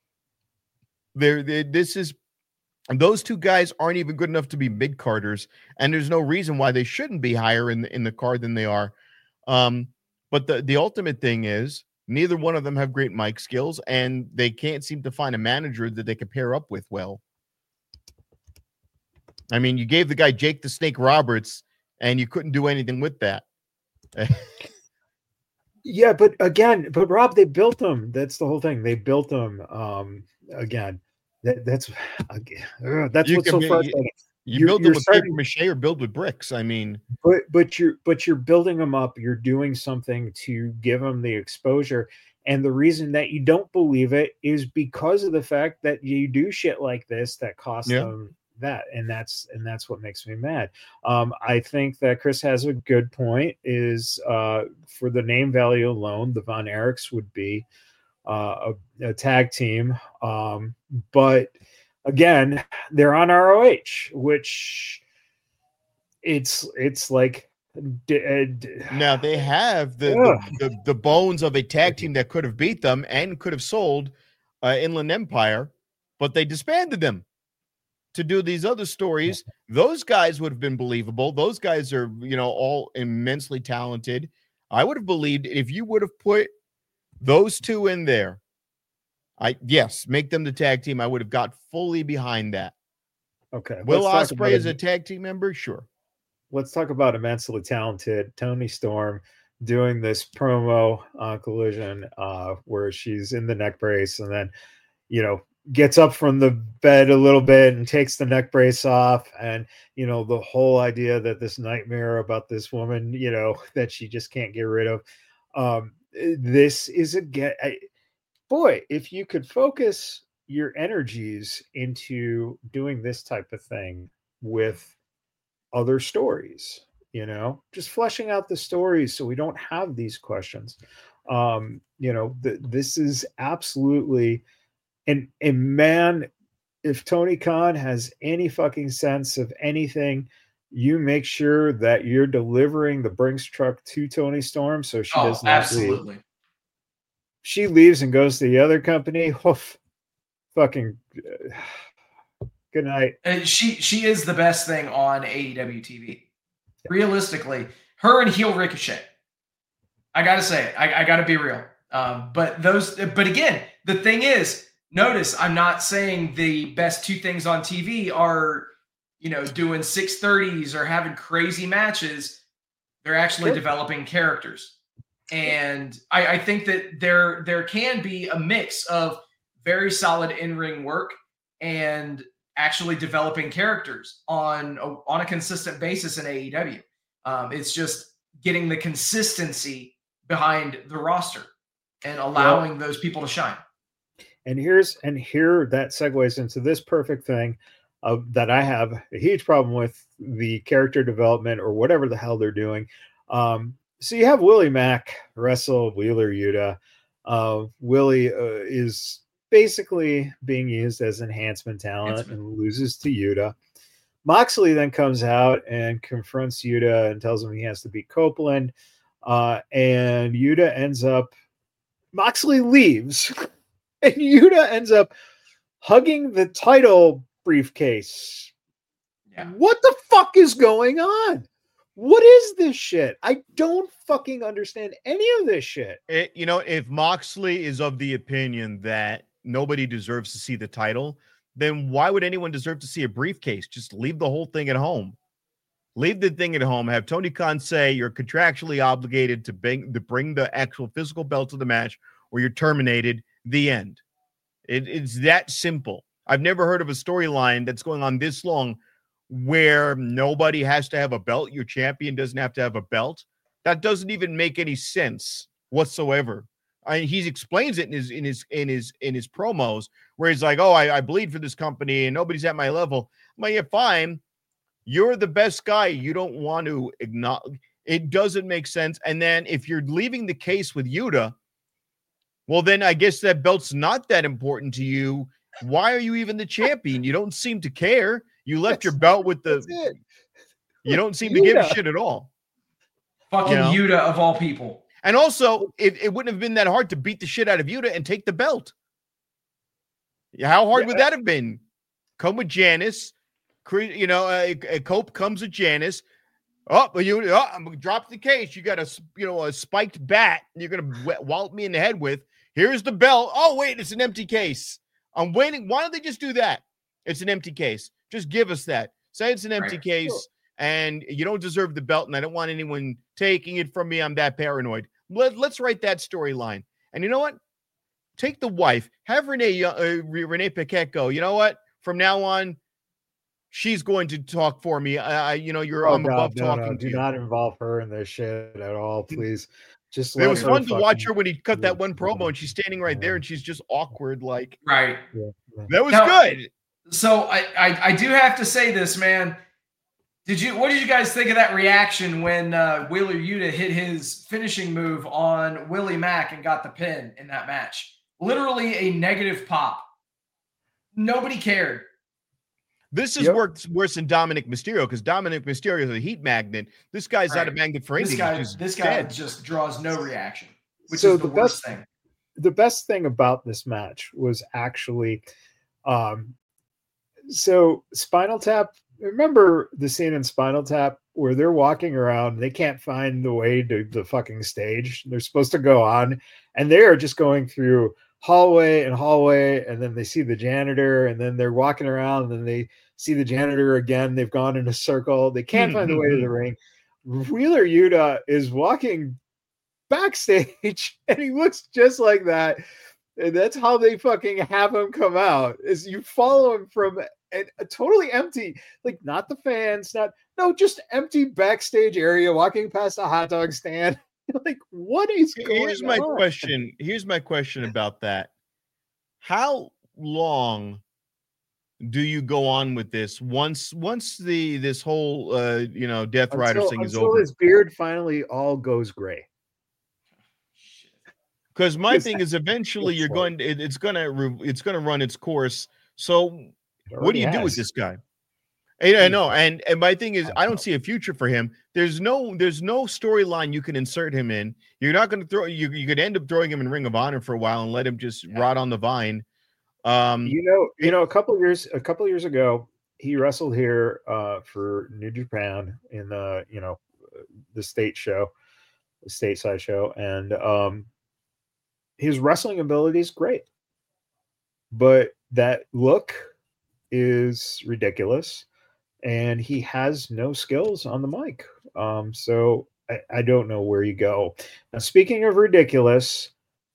Those two guys aren't even good enough to be mid-carders, and there's no reason why they shouldn't be higher in the card than they are. But the ultimate thing is neither one of them have great mic skills, and they can't seem to find a manager that they can pair up with well. I mean, you gave the guy Jake the Snake Roberts, and you couldn't do anything with that. Yeah, but Rob, they built them. That's the whole thing. They built them. Again, that's what's so frustrating. You build them with paper mache or build with bricks. I mean, but you're building them up. You're doing something to give them the exposure. And the reason that you don't believe it is because of the fact that you do shit like this that costs them that, and that's what makes me mad. I think that Chris has a good point. Is for the name value alone, the Von Erichs would be a tag team, but again, they're on ROH, which it's like now they have the bones of a tag team that could have beat them and could have sold Inland Empire, but they disbanded them to do these other stories. Those guys would have been believable. Those guys are, all immensely talented. I would have believed if you would have put those two in there. Make them the tag team. I would have got fully behind that. Okay. Will Ospreay as a tag team member? Sure. Let's talk about immensely talented Tony Storm, doing this promo on Collision where she's in the neck brace and then, gets up from the bed a little bit and takes the neck brace off. And, the whole idea that this nightmare about this woman, that she just can't get rid of. This is boy, if you could focus your energies into doing this type of thing with other stories, just fleshing out the stories so we don't have these questions. This is absolutely, and man, if Tony Khan has any fucking sense of anything, you make sure that you're delivering the Brinks truck to Toni Storm so she does not absolutely leave. She leaves and goes to the other company. Oof, fucking good night. And she is the best thing on AEW TV. Realistically, her and heel Ricochet. I gotta say it. I gotta be real. But again, the thing is, notice I'm not saying the best two things on TV are, doing 630s or having crazy matches. They're actually developing characters. And I think that there can be a mix of very solid in-ring work and actually developing characters on a consistent basis in AEW. It's just getting the consistency behind the roster and allowing those people to shine. And here that segues into this perfect thing that I have a huge problem with the character development or whatever the hell they're doing. So you have Willie Mack wrestle Wheeler Yuta. Willie is basically being used as enhancement talent and loses to Yuta. Moxley then comes out and confronts Yuta and tells him he has to beat Copeland. And Yuta ends up, Moxley leaves, and Yuta ends up hugging the title briefcase. Yeah. What the fuck is going on? What is this shit? I don't fucking understand any of this shit. If Moxley is of the opinion that nobody deserves to see the title, then why would anyone deserve to see a briefcase? Just leave the whole thing at home. Leave the thing at home. Have Tony Khan say you're contractually obligated to bring the actual physical belt to the match or you're terminated. The end. It's that simple. I've never heard of a storyline that's going on this long where nobody has to have a belt. Your champion doesn't have to have a belt. That doesn't even make any sense whatsoever. He explains it in his promos where he's like, "Oh, I bleed for this company and nobody's at my level." I'm like, "Yeah, fine. You're the best guy. You don't want to acknowledge." It doesn't make sense. And then if you're leaving the case with Yuta, well, then I guess that belt's not that important to you. Why are you even the champion? You don't seem to care. You left your belt with the. You don't seem to give a shit at all. Fucking Yuta of all people. And also, it wouldn't have been that hard to beat the shit out of Yuta and take the belt. How hard would that have been? Come with Janice. Cope comes with Janice. I'm gonna drop the case. You got a spiked bat. You're gonna wallop me in the head with. Here's the belt. Oh wait, it's an empty case. I'm waiting. Why don't they just do that? It's an empty case. Just give us that. Say it's an empty case, and you don't deserve the belt, and I don't want anyone taking it from me. I'm that paranoid. Let's write that storyline. And you know what? Take the wife. Have Renee Paquette go. You know what? From now on, she's going to talk for me. I'm above talking to you. Do not involve her in this shit at all, please. Just it was fun to watch her when he cut that one promo, and she's standing right there, and she's just awkward, like right. That was good. So I do have to say this, man. What did you guys think of that reaction when Wheeler Yuta hit his finishing move on Willie Mack and got the pin in that match? Literally a negative pop. Nobody cared. This is worse than Dominic Mysterio because Dominic Mysterio is a heat magnet. This guy's not a magnet for anything. This guy just draws no reaction, which is the worst thing. The best thing about this match was actually, so Spinal Tap. Remember the scene in Spinal Tap where they're walking around, they can't find the way to the fucking stage. They're supposed to go on, and they are just going through hallway, and then they see the janitor, and then they're walking around, and then they see the janitor again. They've gone in a circle. They can't find the way to the ring. Wheeler Yuta is walking backstage, and he looks just like that. And that's how they fucking have him come out, is you follow him from a totally empty, like not the fans, just empty backstage area, walking past a hot dog stand. Like, what is going on? Here's my question about that. How long do you go on with this once this whole Death Rider thing is over? Until his beard finally all goes gray. Because my thing is, eventually it's gonna run its course. So what do you do with this guy? I know, and my thing is, I don't see a future for him. There's no storyline you can insert him in. You're not going to throw. You could end up throwing him in Ring of Honor for a while and let him just rot on the vine. A couple years ago, he wrestled here for New Japan in the stateside show, and his wrestling ability is great, but that look is ridiculous, and he has no skills on the mic. So I don't know where you go. Now, speaking of ridiculous,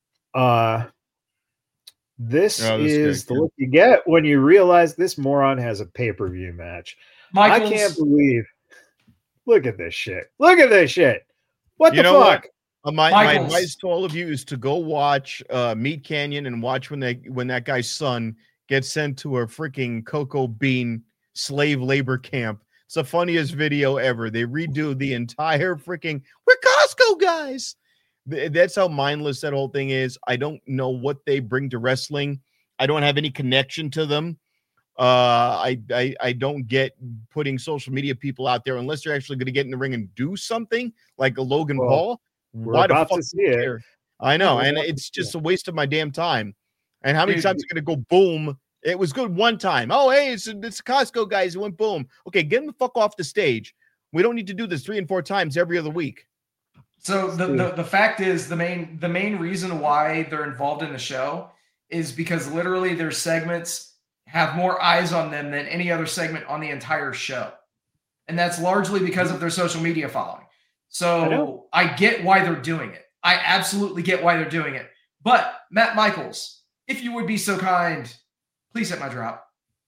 this is the look you get when you realize this moron has a pay-per-view match. I can't believe. Look at this shit. What the fuck? My advice to all of you is to go watch Meat Canyon and watch when that guy's son gets sent to a freaking cocoa bean slave labor camp. It's the funniest video ever. They redo the entire freaking "we're Costco guys." That's how mindless that whole thing is. I don't know what they bring to wrestling. I don't have any connection to them. I don't get putting social media people out there unless they're actually going to get in the ring and do something like a Logan Paul. Why the fuck to see it? I know, and it's just a waste of my damn time. And how many times are going to go boom? It was good one time. Oh, hey, it's Costco guys. It went boom. Okay, get them the fuck off the stage. We don't need to do this 3 and 4 times every other week. So the fact is, the main reason why they're involved in the show is because literally their segments have more eyes on them than any other segment on the entire show, and that's largely because of their social media following. So I get why they're doing it. I absolutely get why they're doing it. But Matt Michaels, if you would be so kind, please hit my drop.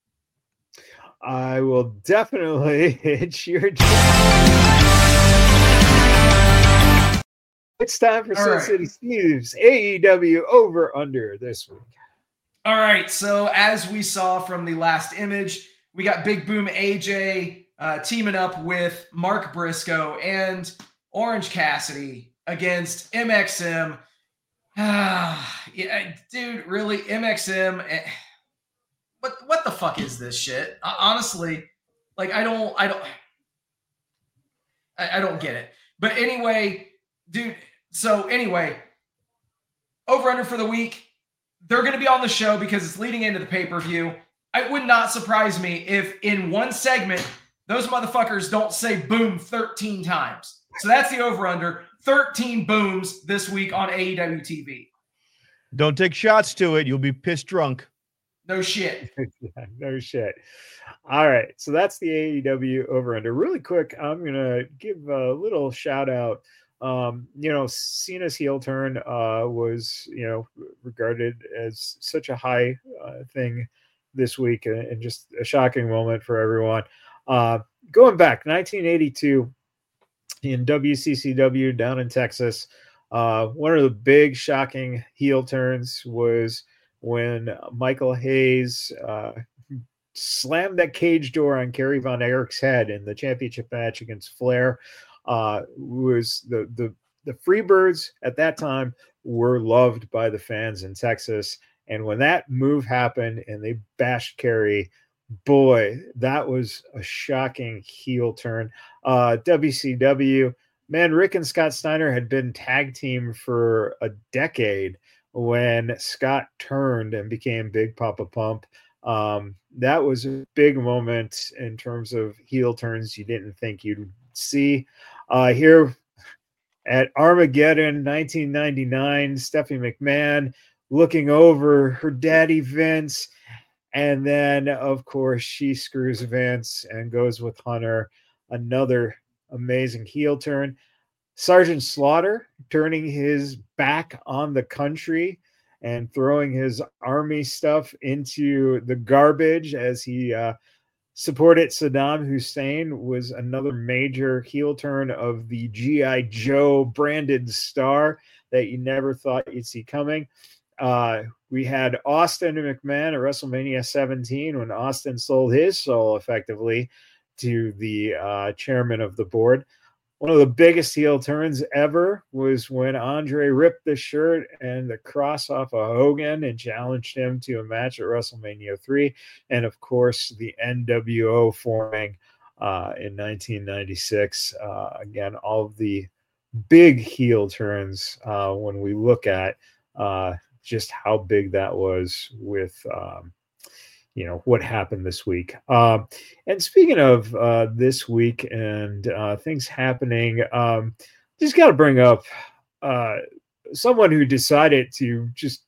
I will definitely hit your drop. It's time for Sin City Steve's AEW Over Under this week. All right. So as we saw from the last image, we got Big Boom AJ teaming up with Mark Briscoe and Orange Cassidy against MXM. Yeah, dude, really, MXM. What the fuck is this shit? Honestly, like I don't get it. But anyway, dude. So anyway, Over Under for the week. They're going to be on the show because it's leading into the pay-per-view. It would not surprise me if in one segment those motherfuckers don't say boom 13 times. So that's the over-under. 13 booms this week on AEW TV. Don't take shots to it. You'll be pissed drunk. No shit. No shit. All right. So that's the AEW over-under. Really quick, I'm going to give a little shout out. Cena's heel turn was, regarded as such a high thing this week and just a shocking moment for everyone. Going back, 1982 in WCCW down in Texas, one of the big shocking heel turns was when Michael Hayes slammed that cage door on Kerry Von Erich's head in the championship match against Flair. Was the Freebirds at that time were loved by the fans in Texas. And when that move happened and they bashed Kerry, boy, that was a shocking heel turn. WCW, man, Rick and Scott Steiner had been tag team for a decade when Scott turned and became Big Papa Pump. That was a big moment in terms of heel turns you didn't think you'd see. Here at Armageddon 1999, Stephanie McMahon looking over her daddy Vince, and then of course she screws Vince and goes with Hunter. Another amazing heel turn. Sergeant Slaughter turning his back on the country and throwing his army stuff into the garbage as he supported Saddam Hussein was another major heel turn of the G.I. Joe branded star that you never thought you'd see coming. We had Austin and McMahon at WrestleMania 17 when Austin sold his soul effectively to the chairman of the board. One of the biggest heel turns ever was when Andre ripped the shirt and the cross off of Hogan and challenged him to a match at WrestleMania 3. And, of course, the NWO forming in 1996. Again, all of the big heel turns when we look at just how big that was with what happened this week. And speaking of this week and things happening, just got to bring up someone who decided to just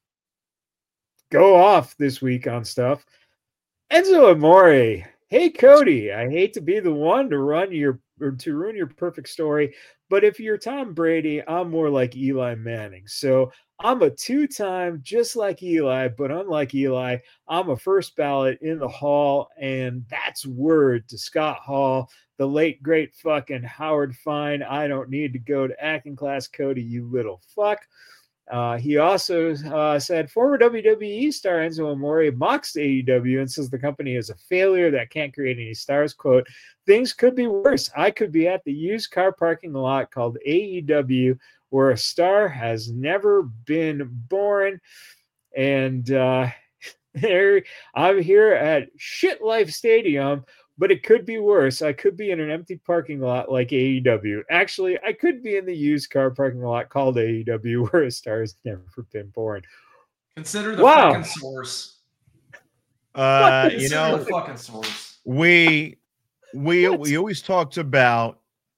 go off this week on stuff. Enzo Amore. Hey, Cody, I hate to be the one to ruin your perfect story, but if you're Tom Brady, I'm more like Eli Manning. So I'm a two-time, just like Eli, but unlike Eli, I'm a first ballot in the Hall, and that's word to Scott Hall, the late, great fucking Howard Fine. I don't need to go to acting class, Cody, you little fuck. He also said former WWE star Enzo Amore mocks AEW and says the company is a failure that can't create any stars. Quote, things could be worse. I could be at the used car parking lot called AEW where a star has never been born. And I'm here at Shit Life Stadium, but it could be worse. I could be in an empty parking lot like AEW. Actually, I could be in the used car parking lot called AEW where a star has never been born. Consider the fucking source. Consider the fucking source. We always talked about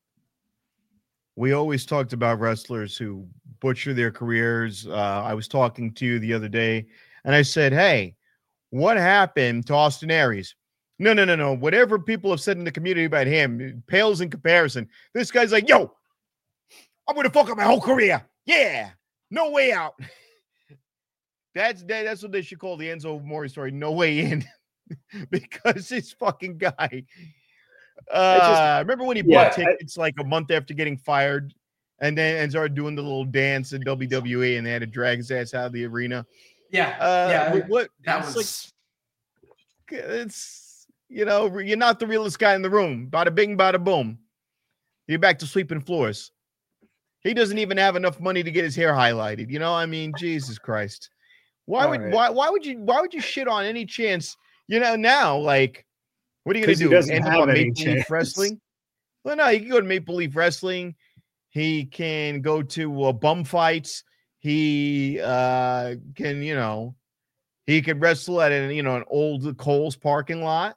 wrestlers who butcher their careers. I was talking to you the other day, and I said, hey, what happened to Austin Aries? No. Whatever people have said in the community about him pales in comparison. This guy's like, yo, I'm going to fuck up my whole career. Yeah, no way out. That's what they should call the Enzo Amore story, no way in. Because this fucking guy. Remember when he bought tickets like a month after getting fired and started doing the little dance in WWE and they had to drag his ass out of the arena? Yeah. What that was it's you're not the realest guy in the room. Bada bing, bada boom. You're back to sweeping floors. He doesn't even have enough money to get his hair highlighted. I mean, Jesus Christ. Why would you shit on any chance? Now, like, what are you going to do? End up on Maple Leaf Wrestling? Well, no, he can go to Maple Leaf Wrestling. He can go to bum fights. He can, he could wrestle at an old Kohl's parking lot.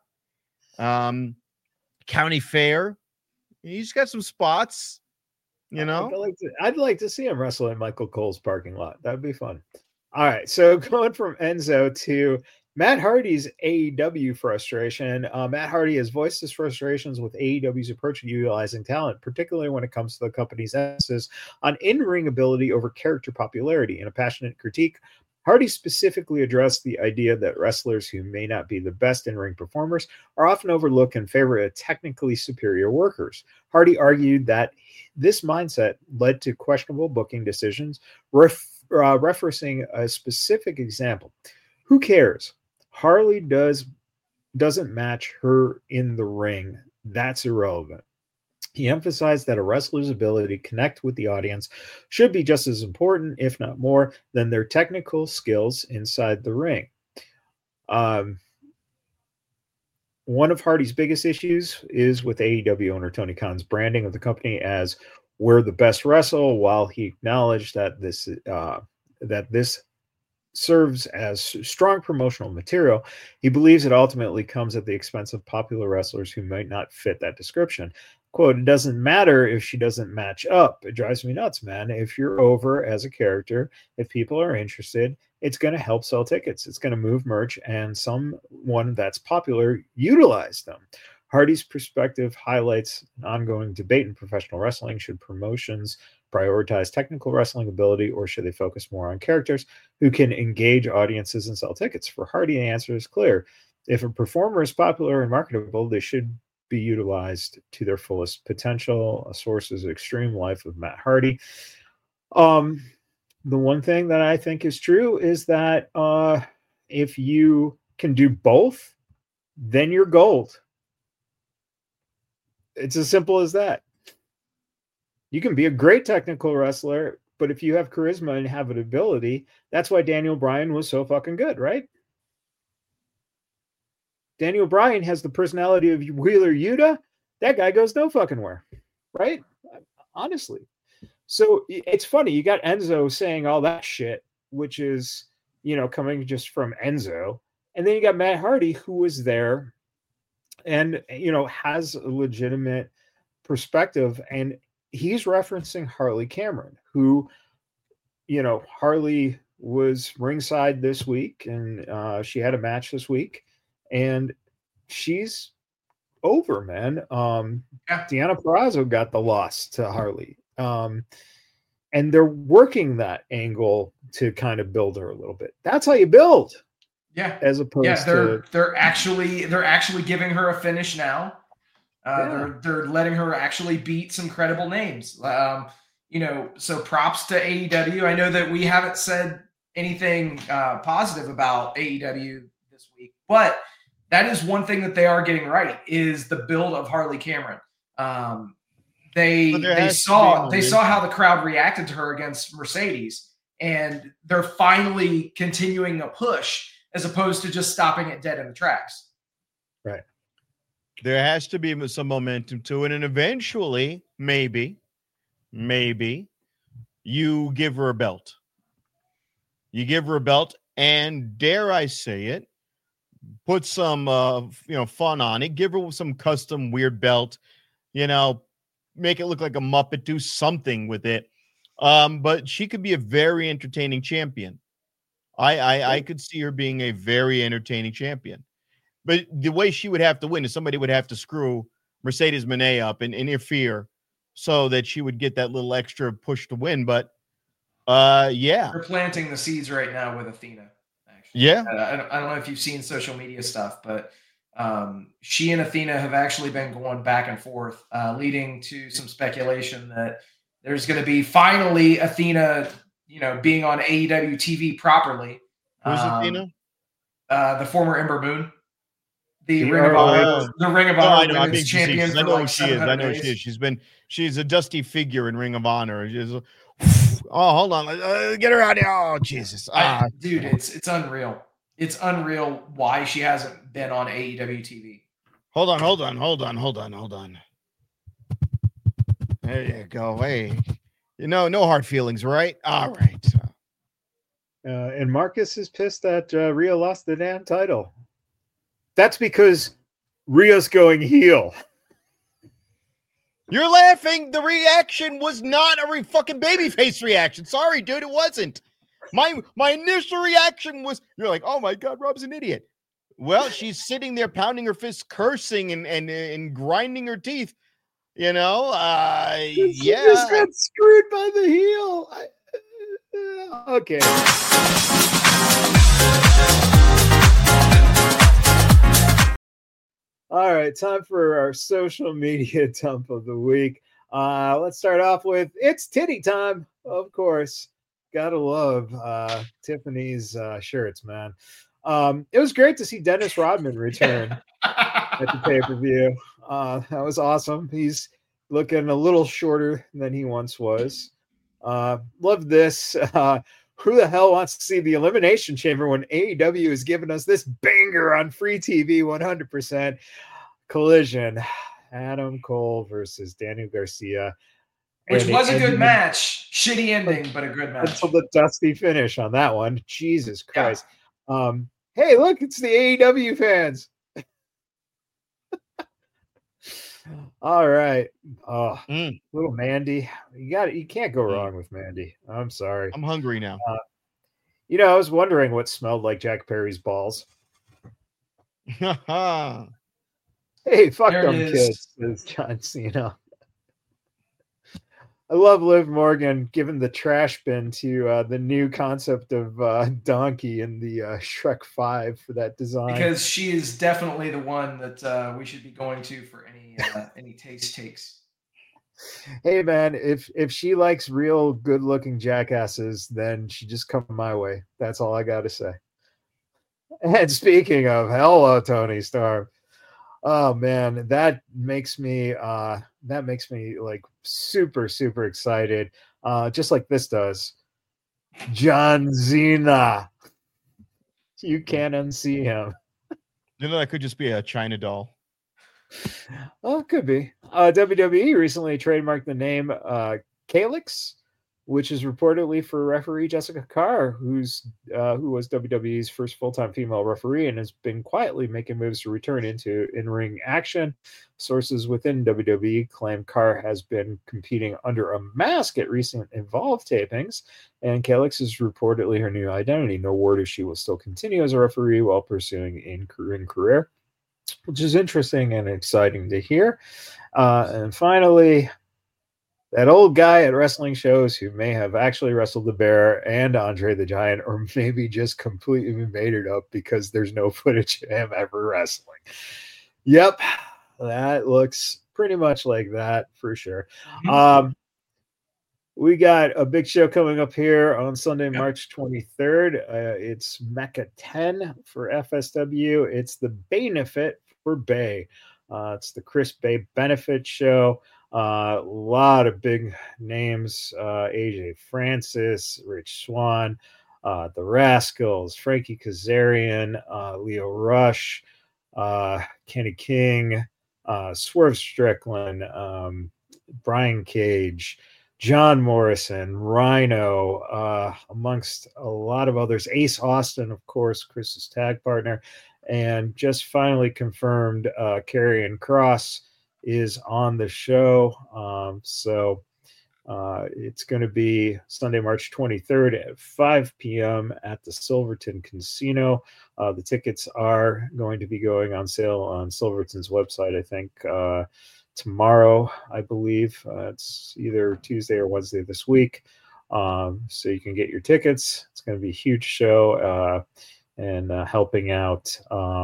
County Fair. He's got some spots, I'd like to see him wrestle in Michael Cole's parking lot. That'd be fun. All right. So going from Enzo to Matt Hardy's AEW frustration. Matt Hardy has voiced his frustrations with AEW's approach to utilizing talent, particularly when it comes to the company's emphasis on in-ring ability over character popularity. In a passionate critique, Hardy specifically addressed the idea that wrestlers who may not be the best in-ring performers are often overlooked in favor of technically superior workers. Hardy argued that this mindset led to questionable booking decisions, referencing a specific example. Who cares? Harley doesn't match her in the ring. That's irrelevant. He emphasized that a wrestler's ability to connect with the audience should be just as important, if not more, than their technical skills inside the ring. One of Hardy's biggest issues is with AEW owner Tony Khan's branding of the company as "we're the best wrestle," while he acknowledged that this serves as strong promotional material. He believes it ultimately comes at the expense of popular wrestlers who might not fit that description. Quote, "It doesn't matter if she doesn't match up. It drives me nuts, man. If you're over as a character, if people are interested, it's going to help sell tickets. It's going to move merch, and someone that's popular utilize them." Hardy's perspective highlights an ongoing debate in professional wrestling. Should promotions prioritize technical wrestling ability, or should they focus more on characters who can engage audiences and sell tickets? For Hardy, the answer is clear. If a performer is popular and marketable, they should be utilized to their fullest potential. A source is Extreme Life of Matt Hardy. The one thing that I think is true is that if you can do both, then you're gold. It's as simple as that. You can be a great technical wrestler, but if you have charisma and have an ability, that's why Daniel Bryan was so fucking good, right? Daniel Bryan has the personality of Wheeler Yuta. That guy goes no fucking where, right? Honestly. So it's funny. You got Enzo saying all that shit, which is, coming just from Enzo. And then you got Matt Hardy, who was there and, has a legitimate perspective. And he's referencing Harley Cameron, who, Harley was ringside this week and she had a match this week and she's over, man. Deonna Purrazzo got the loss to Harley. And they're working that angle to kind of build her a little bit. That's how you build. Yeah. As opposed to they're actually giving her a finish now. They're letting her actually beat some credible names. So props to AEW. I know that we haven't said anything positive about AEW this week, but that is one thing that they are getting right is the build of Harley Cameron. They saw how the crowd reacted to her against Mercedes, and they're finally continuing a push as opposed to just stopping it dead in the tracks. Right. There has to be some momentum to it, and eventually, maybe, you give her a belt. You give her a belt, and dare I say it, put some fun on it. Give her some custom weird belt. Make it look like a Muppet. Do something with it. But she could be a very entertaining champion. I could see her being a very entertaining champion. But the way she would have to win is somebody would have to screw Mercedes Moné up and interfere so that she would get that little extra push to win. But yeah. They're planting the seeds right now with Athena. Actually. Yeah. I don't know if you've seen social media stuff, but she and Athena have actually been going back and forth, leading to some speculation that there's going to be finally Athena, being on AEW TV properly. Who's Athena? The former Ember Moon. The Ring of Honor Women's Champion. I know who she is. I know she is. She's a dusty figure in Ring of Honor. Hold on. Get her out here. Oh, Jesus. Dude, it's unreal. It's unreal why she hasn't been on AEW TV. Hold on. There you go. Hey, no hard feelings, right? All right. And Marcus is pissed that Rhea lost the damn title. That's because Rhea's going heel. You're laughing. The reaction was not a fucking babyface reaction. Sorry, dude, it wasn't. My initial reaction was, you're like, oh my God, Rob's an idiot. Well, she's sitting there pounding her fists, cursing and grinding her teeth. She just got screwed by the heel. Okay. All right, time for our social media dump of the week. Let's start off with it's titty time, of course. Gotta love Tiffany's shirts, man. It was great to see Dennis Rodman return at the pay-per-view. That was awesome. He's looking a little shorter than he once was. Love this. Who the hell wants to see the Elimination Chamber when AEW is giving us this banger on free TV 100%? Collision. Adam Cole versus Daniel Garcia. Which was a good match. Shitty ending, but a good match. Until the dusty finish on that one. Jesus Christ. Yeah. Hey, look, it's the AEW fans. All right. Little Mandy. You can't go wrong with Mandy. I'm sorry. I'm hungry now. I was wondering what smelled like Jack Perry's balls. Hey, fuck There them it is. kids, says John Cena. I love Liv Morgan giving the trash bin to the new concept of Donkey in the Shrek 5 for that design. Because she is definitely the one that we should be going to for any taste takes. Hey man, if she likes real good looking jackasses, then she just come my way. That's all I got to say. And speaking of, hello Tony Stark. Oh man, that makes me like super excited. Just like this does. John Cena. You can't unsee him. You know, that could just be a China doll. Oh, it could be. WWE recently trademarked the name Calix, which is reportedly for referee Jessica Carr, who was WWE's first full-time female referee and has been quietly making moves to return into in-ring action. Sources within WWE claim Carr has been competing under a mask at recent Evolve tapings, and Calix is reportedly her new identity. No word if she will still continue as a referee while pursuing in career, which is interesting and exciting to hear. And finally, that old guy at wrestling shows who may have actually wrestled the Bear and Andre the Giant, or maybe just completely made it up because there's no footage of him ever wrestling. Yep, that looks pretty much like that for sure. Mm-hmm. We got a big show coming up here on Sunday, March 23rd. It's Mecca 10 for FSW. It's the Benefit for Bay. It's the Chris Bay Benefit Show. A lot of big names, AJ Francis, Rich Swann, the Rascals, Frankie Kazarian, Leo Rush, Kenny King, Swerve Strickland, Brian Cage, John Morrison, Rhino, amongst a lot of others. Ace Austin, of course, Chris's tag partner, and just finally confirmed Karrion Kross is on the show. So it's going to be Sunday, March 23rd at 5 p.m. at the Silverton Casino. The tickets are going to be going on sale on Silverton's website, I think, tomorrow, I believe. It's either Tuesday or Wednesday this week. So you can get your tickets. It's going to be a huge show and helping out,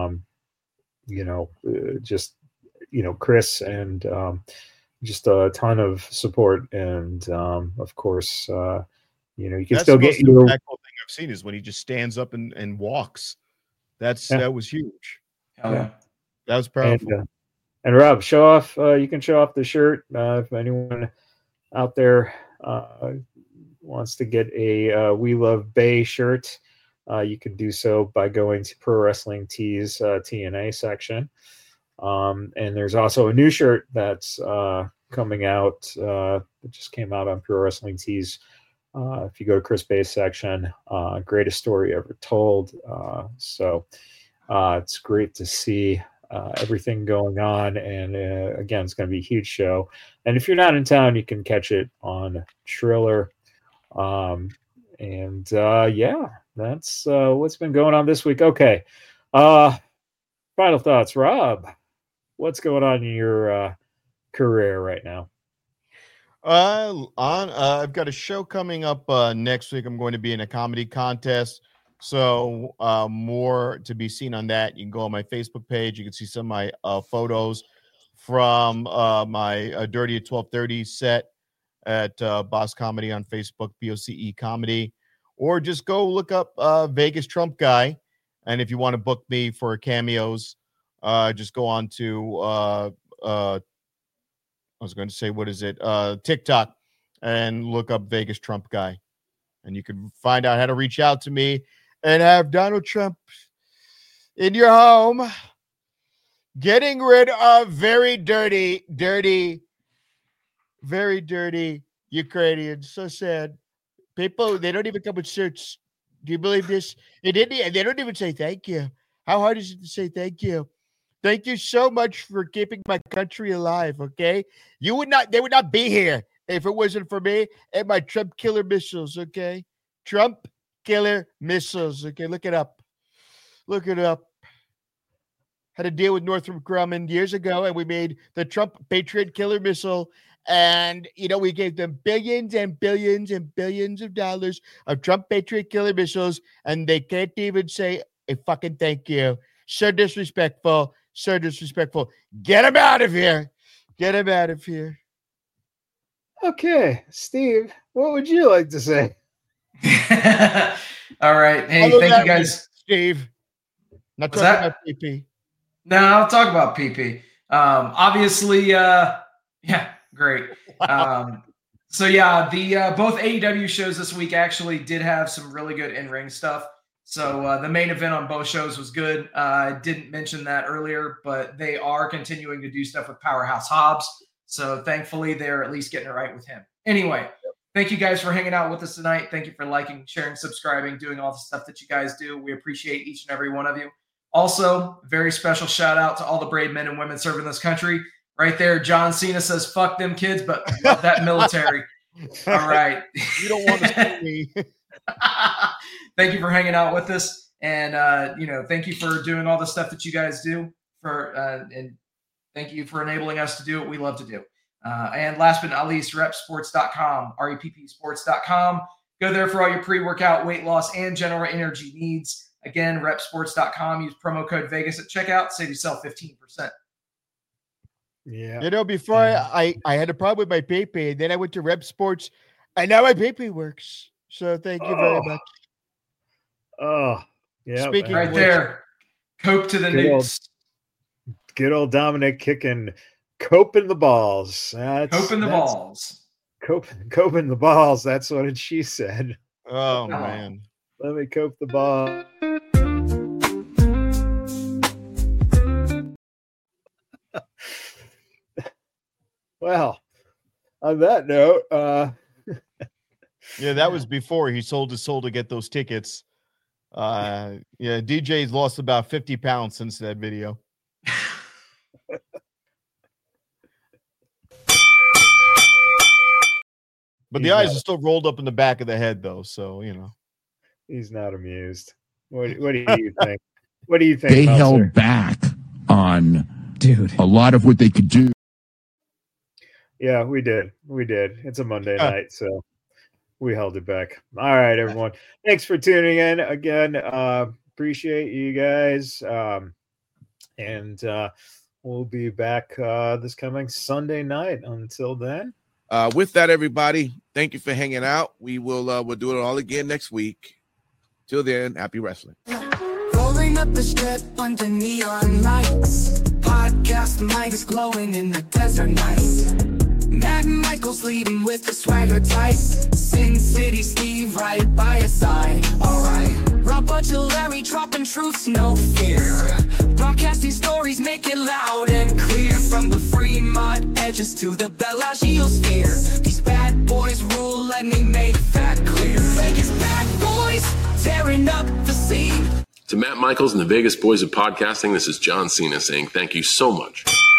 Chris and just a ton of support. And of course, you can That's still get your cool thing I've seen is when he just stands up and walks. That was huge. Yeah. That was powerful. And Rob, show off. You can show off the shirt if anyone out there wants to get a We Love Bay shirt. You can do so by going to Pro Wrestling Tees TNA section. And there's also a new shirt that's coming out. It just came out on Pro Wrestling Tees. If you go to Chris Bay's section, greatest story ever told. So it's great to see everything going on. And again, it's going to be a huge show. And if you're not in town, you can catch it on Triller. That's what's been going on this week. Okay. Final thoughts, Rob. What's going on in your career right now? I've got a show coming up next week. I'm going to be in a comedy contest. So more to be seen on that. You can go on my Facebook page. You can see some of my photos from my Dirty at 12:30 set at Boss Comedy on Facebook, BOCE Comedy. Or just go look up Vegas Trump Guy. And if you want to book me for cameos, just go on to TikTok and look up Vegas Trump Guy. And you can find out how to reach out to me and have Donald Trump in your home getting rid of very dirty Ukrainians. So sad. People, they don't even come with shirts. Do you believe this? They don't even say thank you. How hard is it to say thank you? Thank you so much for keeping my country alive, okay? They would not be here if it wasn't for me and my Trump killer missiles, okay? Trump killer missiles, okay? Look it up. had a deal with Northrop Grumman years ago, and we made the Trump Patriot killer missile. And, we gave them billions and billions and billions of dollars of Trump Patriot killer missiles, and they can't even say a fucking thank you. So disrespectful. So disrespectful. Get him out of here. Get him out of here. Okay, Steve, what would you like to say? All right. Hey, thank you guys. Steve. Not talking about PP. No, I'll talk about PP. Obviously, great. So the both AEW shows this week actually did have some really good in-ring stuff. So the main event on both shows was good. I didn't mention that earlier, but they are continuing to do stuff with Powerhouse Hobbs. So thankfully, they're at least getting it right with him. Anyway, thank you guys for hanging out with us tonight. Thank you for liking, sharing, subscribing, doing all the stuff that you guys do. We appreciate each and every one of you. Also, very special shout out to all the brave men and women serving this country. Right there, John Cena says, fuck them kids, but love that military. All right. You don't want to see me. Thank you for hanging out with us. And, thank you for doing all the stuff that you guys do and thank you for enabling us to do what we love to do. And last but not least, repsports.com, reppsports.com. Go there for all your pre-workout, weight loss, and general energy needs. Again, repsports.com. Use promo code Vegas at checkout. Save yourself 15%. Yeah. Before I had a problem with my PayPay, then I went to Rep Sports, and now my PayPay works. So thank you very much. Oh, yeah. Speaking right there, Cope to the nukes. Good old Dominic kicking Cope in the balls. Cope in the balls. Cope in the balls. That's what she said. Oh, man. Let me cope the ball. Well, on that note, yeah, that was before he sold his soul to get those tickets. DJ's lost about 50 pounds since that video. But the eyes are still rolled up in the back of the head, though. So, he's not amused. What do you think? What do you think? They held back on a lot of what they could do. Yeah, we did. It's a Monday night, so we held it back. All right, everyone. Thanks for tuning in again. Appreciate you guys. And we'll be back this coming Sunday night. Until then. With that, everybody, thank you for hanging out. We'll do it all again next week. Till then, happy wrestling. Rolling up the strip under neon lights. Podcast mics glowing in the desert night. Matt Michaels leading with the swagger tight. Sin City Steve right by his side. Alright, Rob Butcher Larry dropping truths, no fear. Broadcasting stories, make it loud and clear. From the Fremont edges to the Bellagio sphere. These bad boys rule, let me make that clear. Vegas bad boys, tearing up the scene. To Matt Michaels and the Vegas Boys of Podcasting, this is John Cena saying thank you so much.